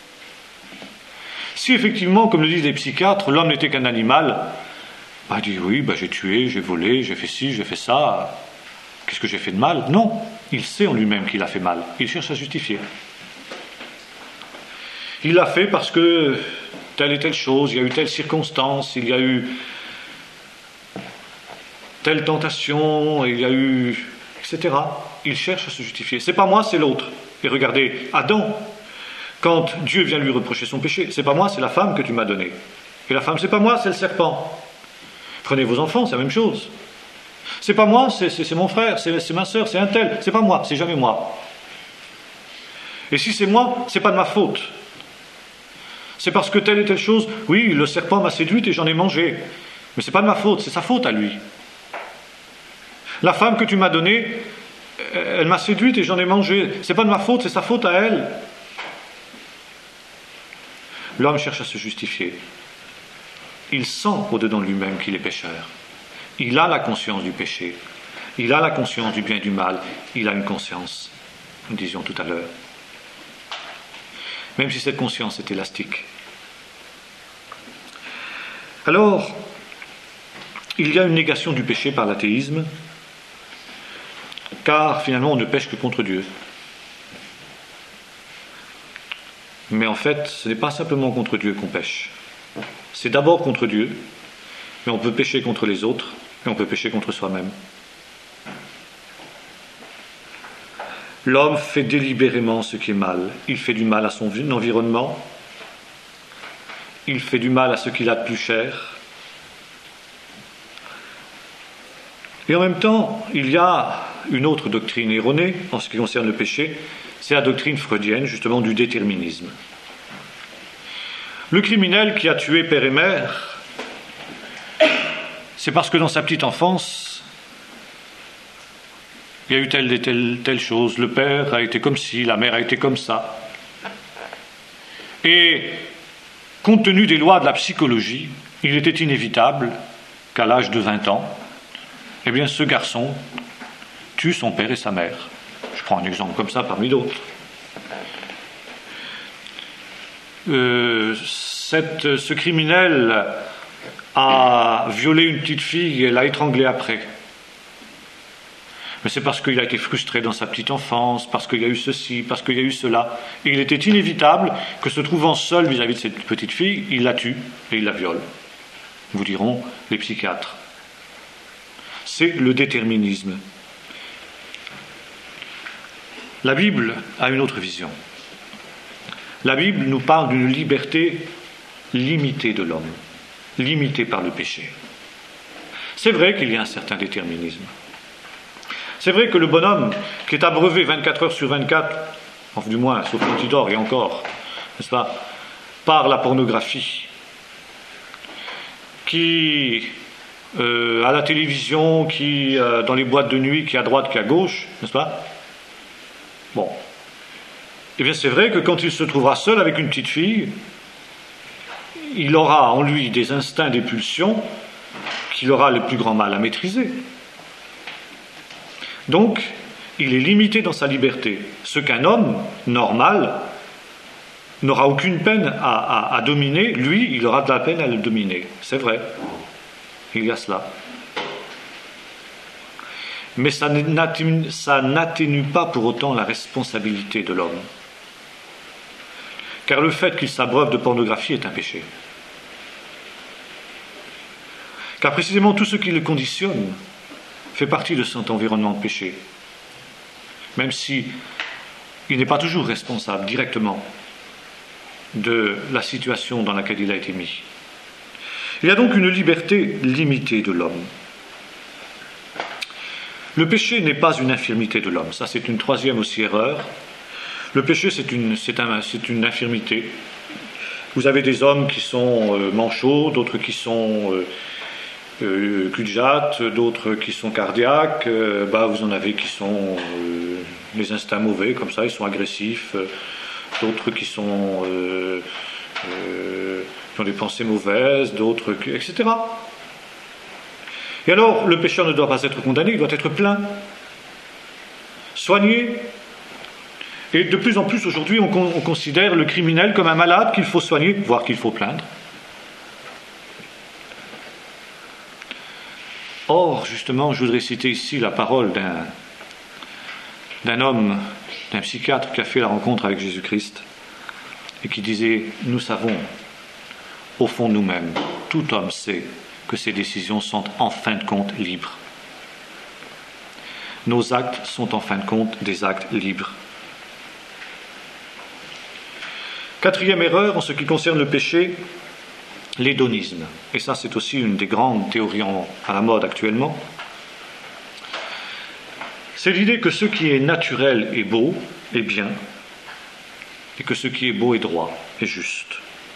Si effectivement, comme le disent les psychiatres, l'homme n'était qu'un animal, il dit oui, j'ai tué, j'ai volé, j'ai fait ci, j'ai fait ça. Qu'est-ce que j'ai fait de mal? Non, il sait en lui-même qu'il a fait mal. Il cherche à justifier. Il l'a fait parce que telle et telle chose, il y a eu telle circonstance, il y a eu telle tentation, il y a eu... etc. Il cherche à se justifier. C'est pas moi, c'est l'autre. Et regardez, Adam, quand Dieu vient lui reprocher son péché, c'est pas moi, c'est la femme que tu m'as donnée. Et la femme, c'est pas moi, c'est le serpent. Prenez vos enfants, c'est la même chose. C'est pas moi, c'est mon frère, c'est ma soeur, c'est un tel. C'est pas moi, c'est jamais moi. Et si c'est moi, c'est pas de ma faute. C'est parce que telle et telle chose, oui, le serpent m'a séduite et j'en ai mangé. Mais c'est pas de ma faute, c'est sa faute à lui. La femme que tu m'as donnée, elle m'a séduite et j'en ai mangé. C'est pas de ma faute, c'est sa faute à elle. L'homme cherche à se justifier. Il sent au-dedans de lui-même qu'il est pécheur. Il a la conscience du péché. Il a la conscience du bien et du mal. Il a une conscience, nous disions tout à l'heure. Même si cette conscience est élastique. Alors, il y a une négation du péché par l'athéisme, car finalement on ne pêche que contre Dieu. Mais en fait, ce n'est pas simplement contre Dieu qu'on pêche. C'est d'abord contre Dieu, mais on peut pécher contre les autres, et on peut pécher contre soi-même. L'homme fait délibérément ce qui est mal. Il fait du mal à son environnement, il fait du mal à ce qu'il a de plus cher. Et en même temps, il y a une autre doctrine erronée en ce qui concerne le péché, c'est la doctrine freudienne, justement, du déterminisme. Le criminel qui a tué père et mère, c'est parce que dans sa petite enfance, il y a eu telle et telle chose. Le père a été comme ci, la mère a été comme ça. Et compte tenu des lois de la psychologie, il était inévitable qu'à l'âge de 20 ans, eh bien, ce garçon tue son père et sa mère. Je prends un exemple comme ça parmi d'autres. Ce criminel a violé une petite fille et l'a étranglée après. Mais c'est parce qu'il a été frustré dans sa petite enfance, parce qu'il y a eu ceci, parce qu'il y a eu cela. Et il était inévitable que, se trouvant seul vis-à-vis de cette petite fille, il la tue et il la viole. Vous diront les psychiatres. C'est le déterminisme. La Bible a une autre vision. La Bible nous parle d'une liberté limitée de l'homme, limitée par le péché. C'est vrai qu'il y a un certain déterminisme. C'est vrai que le bonhomme qui est abreuvé 24 heures sur 24, enfin du moins sauf quand il dort et encore, n'est-ce pas, par la pornographie, qui à la télévision, qui dans les boîtes de nuit, qui à droite, qui à gauche, n'est-ce pas? Bon. Eh bien c'est vrai que quand il se trouvera seul avec une petite fille, il aura en lui des instincts, des pulsions qu'il aura le plus grand mal à maîtriser. Donc, il est limité dans sa liberté. Ce qu'un homme normal n'aura aucune peine à dominer, lui, il aura de la peine à le dominer. C'est vrai. Il y a cela. Mais ça n'atténue pas pour autant la responsabilité de l'homme. Car le fait qu'il s'abreuve de pornographie est un péché. Car précisément tout ce qui le conditionne fait partie de cet environnement de péché. Même si il n'est pas toujours responsable directement de la situation dans laquelle il a été mis. Il y a donc une liberté limitée de l'homme. Le péché n'est pas une infirmité de l'homme. Ça, c'est une troisième aussi erreur. Le péché, c'est une infirmité. Vous avez des hommes qui sont manchots, d'autres qui sont cul-de-jatte, d'autres qui sont cardiaques. Vous en avez qui sont les instincts mauvais, comme ça, ils sont agressifs. D'autres qui sont qui ont des pensées mauvaises, d'autres, etc. Et alors, le pécheur ne doit pas être condamné, il doit être plaint, soigné. Et de plus en plus aujourd'hui, on considère le criminel comme un malade qu'il faut soigner, voire qu'il faut plaindre. Or, justement, je voudrais citer ici la parole d'un homme, d'un psychiatre qui a fait la rencontre avec Jésus-Christ et qui disait « Nous savons, au fond de nous-mêmes, tout homme sait que ses décisions sont en fin de compte libres. Nos actes sont en fin de compte des actes libres. » Quatrième erreur en ce qui concerne le péché, l'hédonisme. Et ça, c'est aussi une des grandes théories à la mode actuellement. C'est l'idée que ce qui est naturel est beau, est bien, et que ce qui est beau est droit, est juste.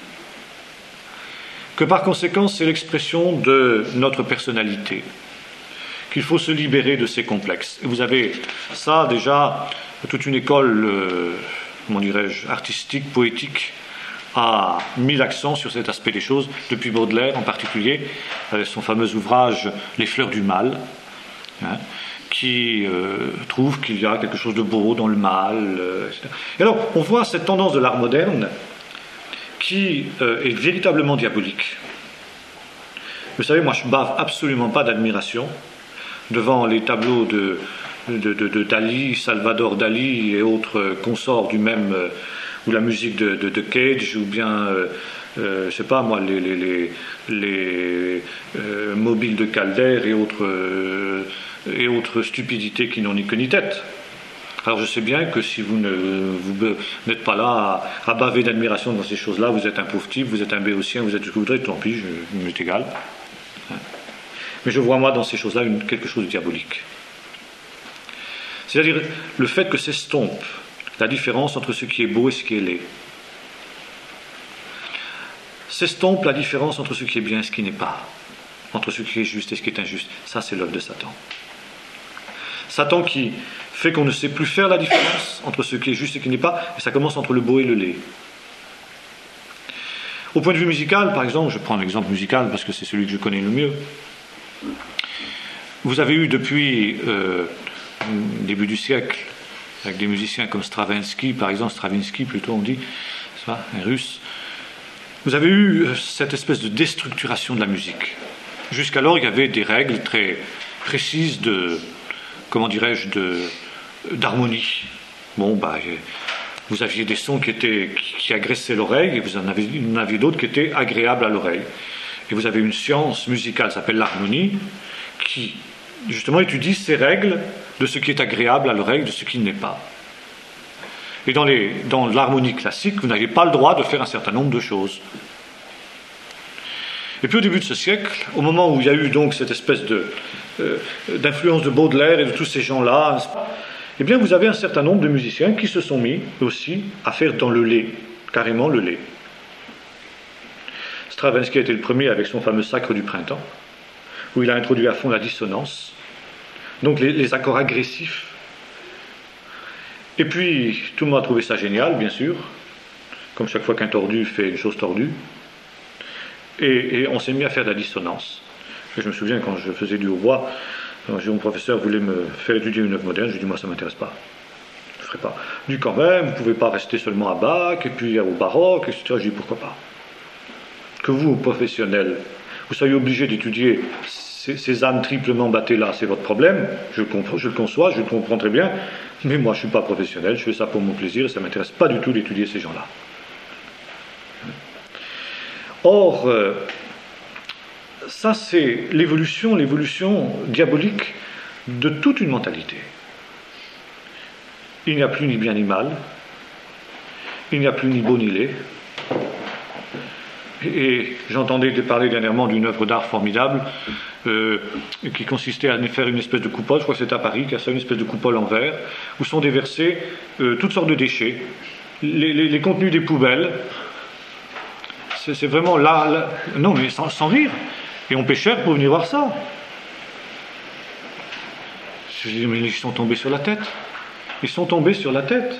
Que par conséquent, c'est l'expression de notre personnalité, qu'il faut se libérer de ces complexes. Et vous avez ça déjà, toute une école, artistique, poétique, a mis l'accent sur cet aspect des choses, depuis Baudelaire en particulier, avec son fameux ouvrage « Les fleurs du mal », qui trouve qu'il y a quelque chose de beau dans le mal, etc. Et alors, on voit cette tendance de l'art moderne qui est véritablement diabolique. Vous savez, moi je bave absolument pas d'admiration devant les tableaux de Dali, Salvador Dali et autres consorts du même, ou la musique de Cage, ou bien, je sais pas moi, les mobiles de Calder et autres stupidités qui n'ont ni queue ni tête. Alors je sais bien que si vous n'êtes pas là à baver d'admiration dans ces choses-là, vous êtes un pauvre type, vous êtes un béotien, vous êtes ce que vous voudrez, tant pis, il m'est égal. Mais je vois moi dans ces choses-là quelque chose de diabolique. C'est-à-dire le fait que s'estompe la différence entre ce qui est beau et ce qui est laid. S'estompe la différence entre ce qui est bien et ce qui n'est pas, entre ce qui est juste et ce qui est injuste. Ça, c'est l'œuvre de Satan. Satan qui fait qu'on ne sait plus faire la différence entre ce qui est juste et ce qui n'est pas, et ça commence entre le beau et le laid. Au point de vue musical, par exemple, je prends l'exemple musical parce que c'est celui que je connais le mieux. Vous avez eu depuis le début du siècle, avec des musiciens comme Stravinsky, par exemple, Stravinsky plutôt on dit, c'est ça, un russe, vous avez eu cette espèce de déstructuration de la musique. Jusqu'alors, il y avait des règles très précises de, comment dirais-je, d'harmonie. Bon, vous aviez des sons qui agressaient l'oreille, et vous en aviez d'autres qui étaient agréables à l'oreille. Et vous avez une science musicale, ça s'appelle l'harmonie, qui, justement, étudie ces règles de ce qui est agréable à l'oreille, de ce qui ne l'est pas. Et dans l'harmonie classique, vous n'avez pas le droit de faire un certain nombre de choses. Et puis au début de ce siècle, au moment où il y a eu donc cette espèce d'influence de Baudelaire et de tous ces gens-là, eh bien vous avez un certain nombre de musiciens qui se sont mis aussi à faire dans le laid, carrément le laid. Stravinsky a été le premier avec son fameux Sacre du printemps, où il a introduit à fond la dissonance, donc les accords agressifs. Et puis, tout le monde a trouvé ça génial, bien sûr, comme chaque fois qu'un tordu fait une chose tordue. Et on s'est mis à faire de la dissonance. Et je me souviens, quand je faisais du hautbois, mon professeur voulait me faire étudier une œuvre moderne, je lui ai dit, moi ça ne m'intéresse pas, je ne ferai pas. Il dit, quand même, vous ne pouvez pas rester seulement à Bach, et puis au baroque, etc. Je lui ai dit, pourquoi pas. Que vous, professionnels, vous soyez obligés d'étudier ces âmes triplement battées là, c'est votre problème, je le conçois, je le comprends très bien, mais moi je ne suis pas professionnel, je fais ça pour mon plaisir et ça ne m'intéresse pas du tout d'étudier ces gens-là. Or, ça c'est l'évolution diabolique de toute une mentalité. Il n'y a plus ni bien ni mal, il n'y a plus ni beau ni laid. Et j'entendais parler dernièrement d'une œuvre d'art formidable qui consistait à faire une espèce de coupole, je crois que c'est à Paris, qui a ça, une espèce de coupole en verre, où sont déversés toutes sortes de déchets, les contenus des poubelles. C'est vraiment là, non mais sans rire. Et on paie cher pour venir voir ça. Je dis, mais ils sont tombés sur la tête. Ils sont tombés sur la tête.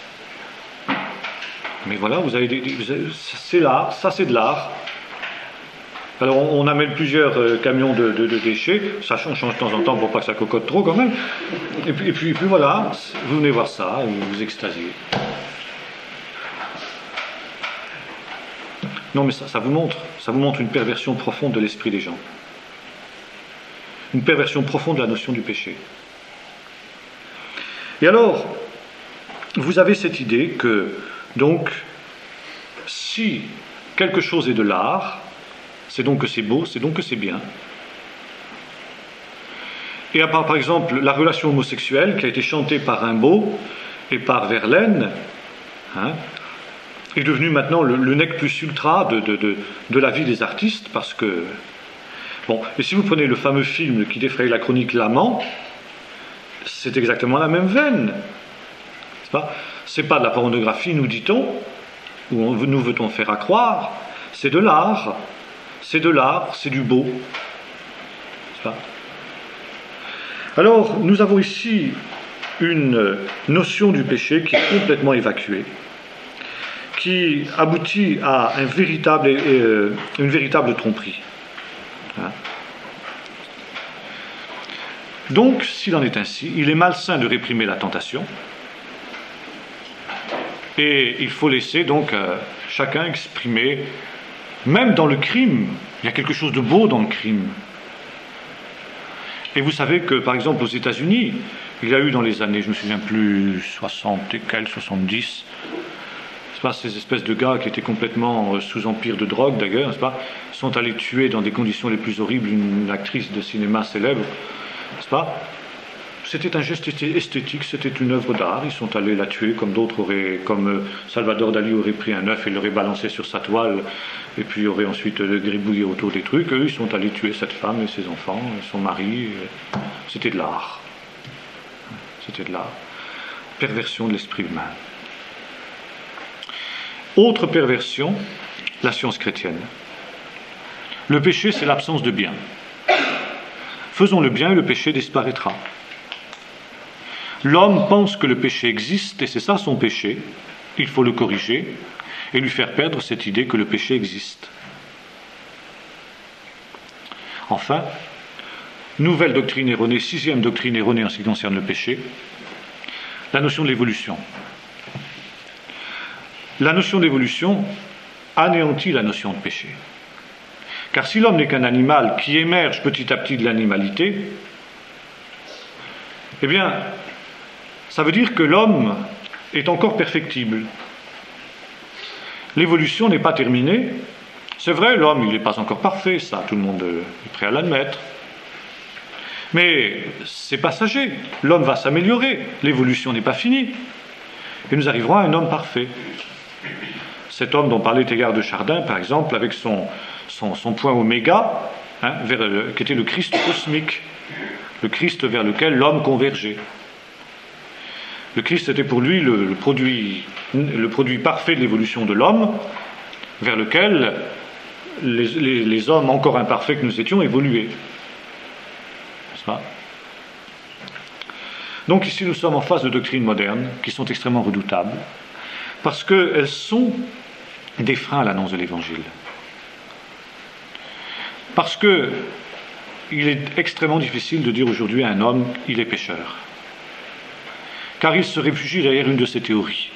Mais voilà, c'est l'art, ça c'est de l'art. Alors on amène plusieurs camions de déchets, ça change de temps en temps pour pas que ça cocotte trop quand même. Et puis voilà, vous venez voir ça, vous vous extasiez. Non mais ça vous montre une perversion profonde de l'esprit des gens. Une perversion profonde de la notion du péché. Et alors, vous avez cette idée que, donc, si quelque chose est de l'art, c'est donc que c'est beau, c'est donc que c'est bien. Et à part, par exemple, la relation homosexuelle qui a été chantée par Rimbaud et par Verlaine, est devenue maintenant le nec plus ultra de la vie des artistes, parce que... Bon, et si vous prenez le fameux film qui défraye la chronique L'Amant, c'est exactement la même veine. C'est pas de la pornographie, nous dit-on, ou nous veut-on faire à croire, c'est de l'art. C'est de l'art, c'est du beau. Alors, nous avons ici une notion du péché qui est complètement évacuée, qui aboutit à une véritable tromperie. Donc, s'il en est ainsi, il est malsain de réprimer la tentation, et il faut laisser donc chacun exprimer, même dans le crime, il y a quelque chose de beau dans le crime. Et vous savez que, par exemple, aux États-Unis, il y a eu dans les années, je ne me souviens plus, 60 et quelques, 70, ces espèces de gars qui étaient complètement sous empire de drogue d'ailleurs, sont allés tuer dans des conditions les plus horribles une actrice de cinéma célèbre, c'était un geste esthétique, c'était une œuvre d'art. Ils sont allés la tuer comme comme Salvador Dali aurait pris un œuf et l'aurait balancé sur sa toile et puis aurait ensuite gribouillé autour des trucs. Eux, ils sont allés tuer cette femme et ses enfants, et son mari. C'était de l'art. C'était de l'art. Perversion de l'esprit humain. Autre perversion, la science chrétienne. Le péché, c'est l'absence de bien. Faisons le bien et le péché disparaîtra. L'homme pense que le péché existe et c'est ça son péché. Il faut le corriger et lui faire perdre cette idée que le péché existe. Enfin, nouvelle doctrine erronée, sixième doctrine erronée en ce qui concerne le péché, la notion de l'évolution. La notion d'évolution anéantit la notion de péché. Car si l'homme n'est qu'un animal qui émerge petit à petit de l'animalité, eh bien, ça veut dire que l'homme est encore perfectible. L'évolution n'est pas terminée. C'est vrai, l'homme, il n'est pas encore parfait, ça, tout le monde est prêt à l'admettre. Mais c'est passager. L'homme va s'améliorer. L'évolution n'est pas finie. Et nous arriverons à un homme parfait. Cet homme dont parlait Teilhard de Chardin, par exemple, avec son point oméga, qui était le Christ cosmique, le Christ vers lequel l'homme convergeait. Le Christ était pour lui le produit parfait de l'évolution de l'homme, vers lequel les hommes encore imparfaits que nous étions évoluaient. N'est-ce pas ? Donc ici nous sommes en face de doctrines modernes qui sont extrêmement redoutables, parce qu'elles sont des freins à l'annonce de l'Évangile. Parce qu'il est extrêmement difficile de dire aujourd'hui à un homme « il est pécheur ». Car il se réfugie derrière une de ces théories.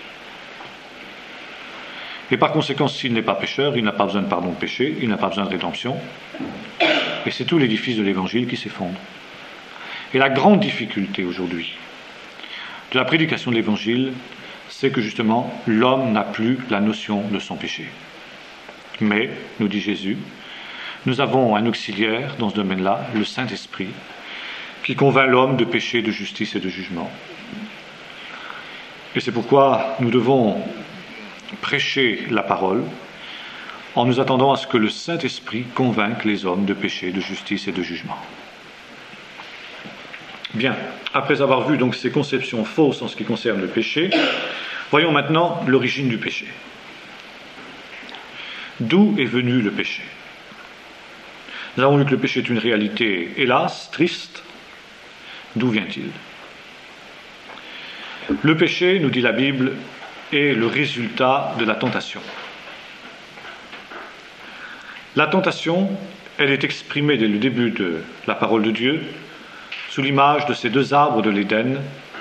Et par conséquent, s'il n'est pas pécheur, il n'a pas besoin de pardon de péché, il n'a pas besoin de rédemption. Et c'est tout l'édifice de l'Évangile qui s'effondre. Et la grande difficulté aujourd'hui de la prédication de l'Évangile, c'est que justement, l'homme n'a plus la notion de son péché. Mais, nous dit Jésus, nous avons un auxiliaire dans ce domaine-là, le Saint-Esprit, qui convainc l'homme de péché, de justice et de jugement. Et c'est pourquoi nous devons prêcher la parole en nous attendant à ce que le Saint-Esprit convainque les hommes de péché, de justice et de jugement. Bien, après avoir vu donc ces conceptions fausses en ce qui concerne le péché, voyons maintenant l'origine du péché. D'où est venu le péché ? Nous avons vu que le péché est une réalité, hélas, triste. D'où vient-il ? Le péché, nous dit la Bible, est le résultat de la tentation. La tentation, elle est exprimée dès le début de la parole de Dieu, sous l'image de ces deux arbres de l'Éden,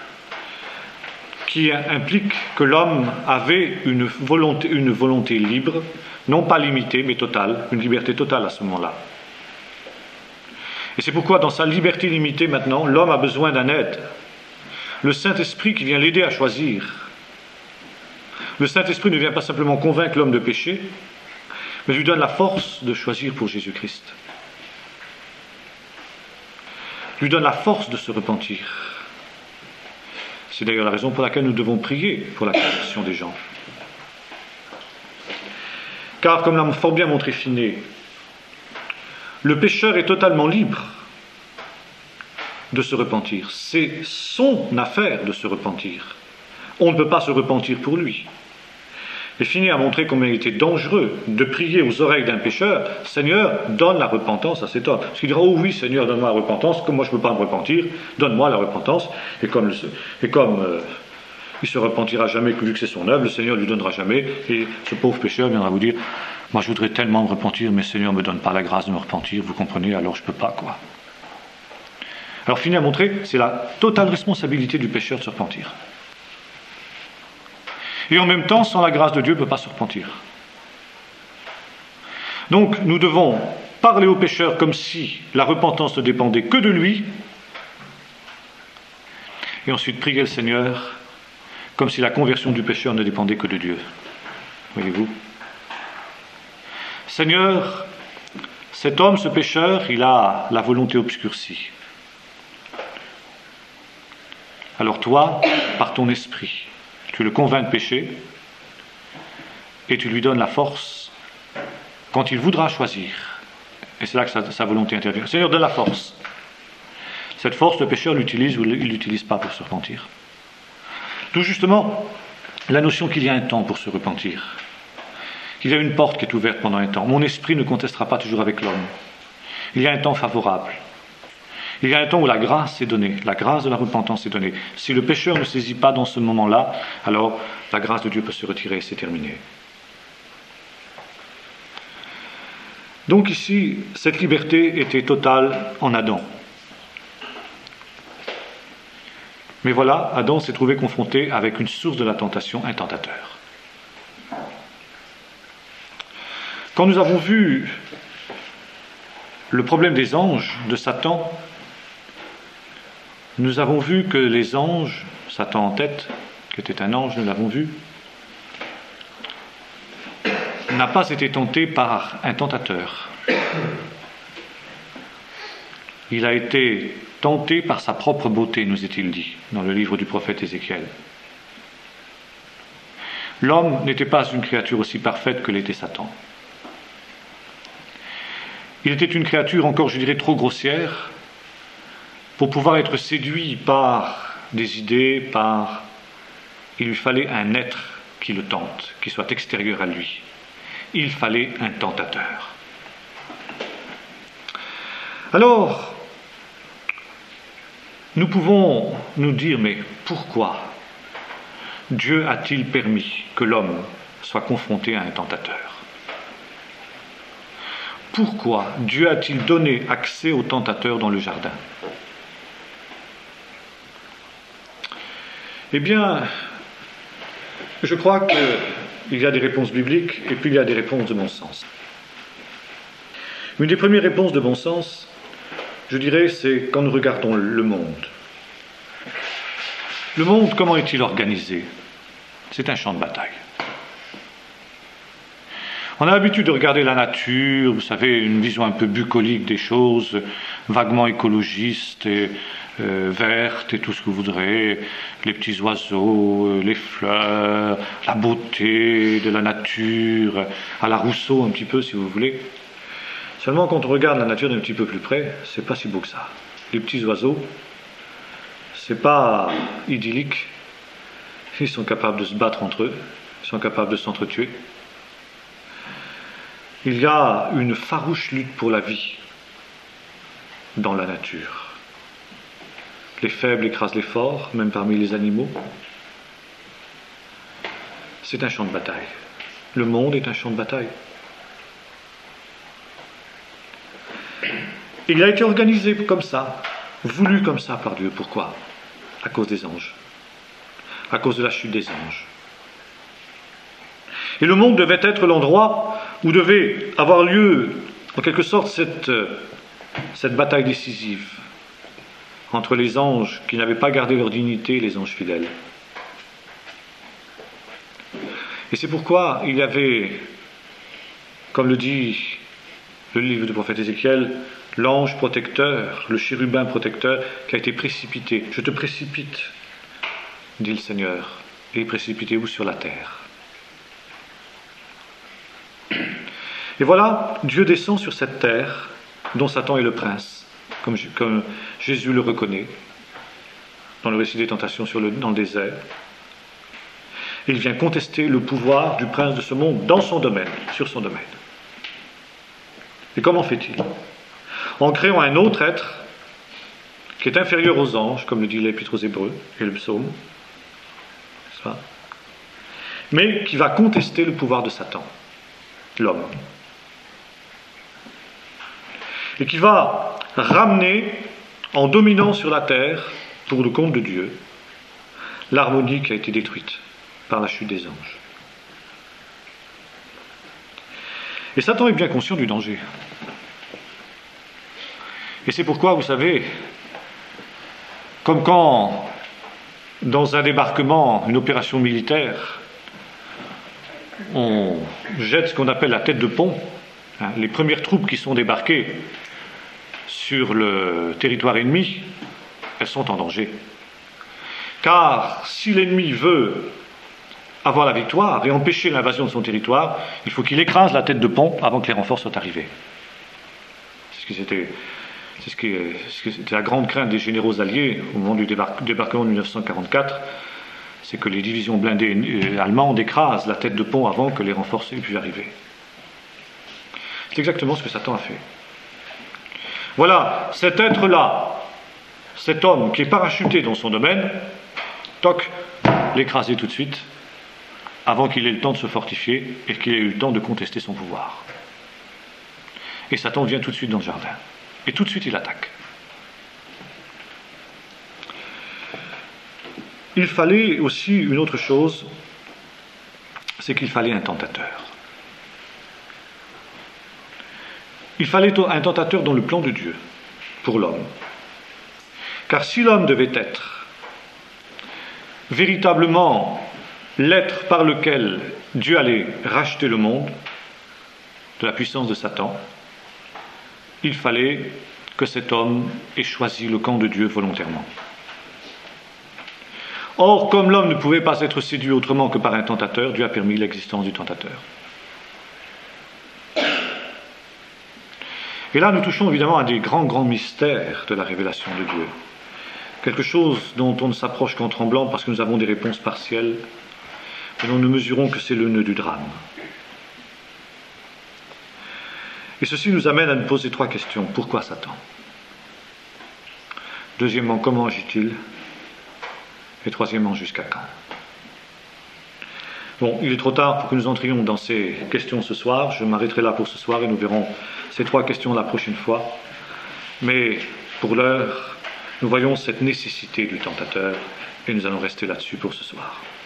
qui impliquent que l'homme avait une volonté libre, non pas limitée, mais totale, une liberté totale à ce moment-là. Et c'est pourquoi, dans sa liberté limitée maintenant, l'homme a besoin d'un aide. Le Saint-Esprit qui vient l'aider à choisir. Le Saint-Esprit ne vient pas simplement convaincre l'homme de péché, mais lui donne la force de choisir pour Jésus-Christ. Lui donne la force de se repentir. C'est d'ailleurs la raison pour laquelle nous devons prier pour la conversion des gens. Car, comme l'a fort bien montré Finet, le pécheur est totalement libre de se repentir. C'est son affaire de se repentir. On ne peut pas se repentir pour lui. Et Finet a montré combien il était dangereux de prier aux oreilles d'un pécheur « Seigneur, donne la repentance à cet homme ». Parce qu'il dira « Oh oui, Seigneur, donne-moi la repentance, comme moi je ne peux pas me repentir, donne-moi la repentance ». Et comme il ne se repentira jamais, vu que c'est son œuvre, le Seigneur ne lui donnera jamais. Et ce pauvre pécheur viendra vous dire « Moi je voudrais tellement me repentir, mais Seigneur ne me donne pas la grâce de me repentir, vous comprenez, alors je ne peux pas, quoi ». Alors Finet a montré, c'est la totale responsabilité du pécheur de se repentir. Et en même temps, sans la grâce de Dieu, il ne peut pas se repentir. Donc, nous devons parler au pécheur comme si la repentance ne dépendait que de lui, et ensuite prier le Seigneur comme si la conversion du pécheur ne dépendait que de Dieu. Voyez-vous ? Seigneur, cet homme, ce pécheur, il a la volonté obscurcie. Alors toi, par ton esprit, tu le convaincs de pécher et tu lui donnes la force quand il voudra choisir. Et c'est là que sa volonté intervient. Seigneur, donne la force. Cette force, le pécheur l'utilise ou il ne l'utilise pas pour se repentir. Tout justement, la notion qu'il y a un temps pour se repentir. Qu'il y a une porte qui est ouverte pendant un temps. Mon esprit ne contestera pas toujours avec l'homme. Il y a un temps favorable. Il y a un temps où la grâce est donnée. La grâce de la repentance est donnée. Si le pécheur ne saisit pas dans ce moment-là, alors la grâce de Dieu peut se retirer et c'est terminé. Donc ici, cette liberté était totale en Adam. Mais voilà, Adam s'est trouvé confronté avec une source de la tentation, un tentateur. Quand nous avons vu le problème des anges, de Satan, nous avons vu que les anges, Satan en tête, qui était un ange, nous l'avons vu, n'a pas été tenté par un tentateur. Il a été tenté par sa propre beauté, nous est-il dit, dans le livre du prophète Ézéchiel. L'homme n'était pas une créature aussi parfaite que l'était Satan. Il était une créature encore, je dirais, trop grossière pour pouvoir être séduit par des idées, Il lui fallait un être qui le tente, qui soit extérieur à lui. Il fallait un tentateur. Alors, nous pouvons nous dire, mais pourquoi Dieu a-t-il permis que l'homme soit confronté à un tentateur ? Pourquoi Dieu a-t-il donné accès au tentateur dans le jardin ? Eh bien, je crois qu'il y a des réponses bibliques et puis il y a des réponses de bon sens. Une des premières réponses de bon sens, je dirais, c'est quand nous regardons le monde. Le monde, comment est-il organisé ? C'est un champ de bataille. On a l'habitude de regarder la nature, vous savez, une vision un peu bucolique des choses, vaguement écologiste et verte et tout ce que vous voudrez, les petits oiseaux, les fleurs, la beauté de la nature, à la Rousseau un petit peu si vous voulez. Seulement quand on regarde la nature d'un petit peu plus près, c'est pas si beau que ça. Les petits oiseaux, c'est pas idyllique. Ils sont capables de se battre entre eux, ils sont capables de s'entretuer. Il y a une farouche lutte pour la vie dans la nature. Les faibles écrasent les forts, même parmi les animaux. C'est un champ de bataille. Le monde est un champ de bataille. Il a été organisé comme ça, voulu comme ça par Dieu. Pourquoi ? À cause des anges. À cause de la chute des anges. Et le monde devait être l'endroit où devait avoir lieu, en quelque sorte, cette bataille décisive entre les anges qui n'avaient pas gardé leur dignité et les anges fidèles. Et c'est pourquoi il y avait, comme le dit le livre du prophète Ézéchiel, l'ange protecteur, le chérubin protecteur qui a été précipité. Je te précipite, dit le Seigneur, et précipitez-vous sur la terre. Et voilà, Dieu descend sur cette terre dont Satan est le prince, comme Jésus le reconnaît dans le récit des tentations dans le désert. Et il vient contester le pouvoir du prince de ce monde dans son domaine, sur son domaine. Et comment fait-il ? En créant un autre être qui est inférieur aux anges, comme le dit l'Épître aux Hébreux et le psaume, n'est-ce pas ? Mais qui va contester le pouvoir de Satan, l'homme. Et qui va ramener, en dominant sur la terre, pour le compte de Dieu, l'harmonie qui a été détruite par la chute des anges. Et Satan est bien conscient du danger. Et c'est pourquoi, vous savez, comme quand, dans un débarquement, une opération militaire, on jette ce qu'on appelle la tête de pont, les premières troupes qui sont débarquées sur le territoire ennemi, elles sont en danger. Car si l'ennemi veut avoir la victoire et empêcher l'invasion de son territoire, il faut qu'il écrase la tête de pont avant que les renforts soient arrivés. C'est ce qui était la grande crainte des généraux alliés au moment du débarquement de 1944, c'est que les divisions blindées allemandes écrasent la tête de pont avant que les renforts aient pu arriver. C'est exactement ce que Satan a fait. Voilà, cet être-là, cet homme qui est parachuté dans son domaine, toc, l'écraser tout de suite, avant qu'il ait le temps de se fortifier et qu'il ait eu le temps de contester son pouvoir. Et Satan vient tout de suite dans le jardin. Et tout de suite, il attaque. Il fallait aussi une autre chose, c'est qu'il fallait un tentateur. Il fallait un tentateur dans le plan de Dieu pour l'homme. Car si l'homme devait être véritablement l'être par lequel Dieu allait racheter le monde de la puissance de Satan, il fallait que cet homme ait choisi le camp de Dieu volontairement. Or, comme l'homme ne pouvait pas être séduit autrement que par un tentateur, Dieu a permis l'existence du tentateur. Et là, nous touchons évidemment à des grands mystères de la révélation de Dieu. Quelque chose dont on ne s'approche qu'en tremblant parce que nous avons des réponses partielles, mais dont nous mesurons que c'est le nœud du drame. Et ceci nous amène à nous poser 3 questions. Pourquoi Satan ? Deuxièmement, comment agit-il ? Et troisièmement, jusqu'à quand ? Bon, il est trop tard pour que nous entrions dans ces questions ce soir. Je m'arrêterai là pour ce soir et nous verrons ces 3 questions la prochaine fois. Mais pour l'heure, nous voyons cette nécessité du tentateur et nous allons rester là-dessus pour ce soir.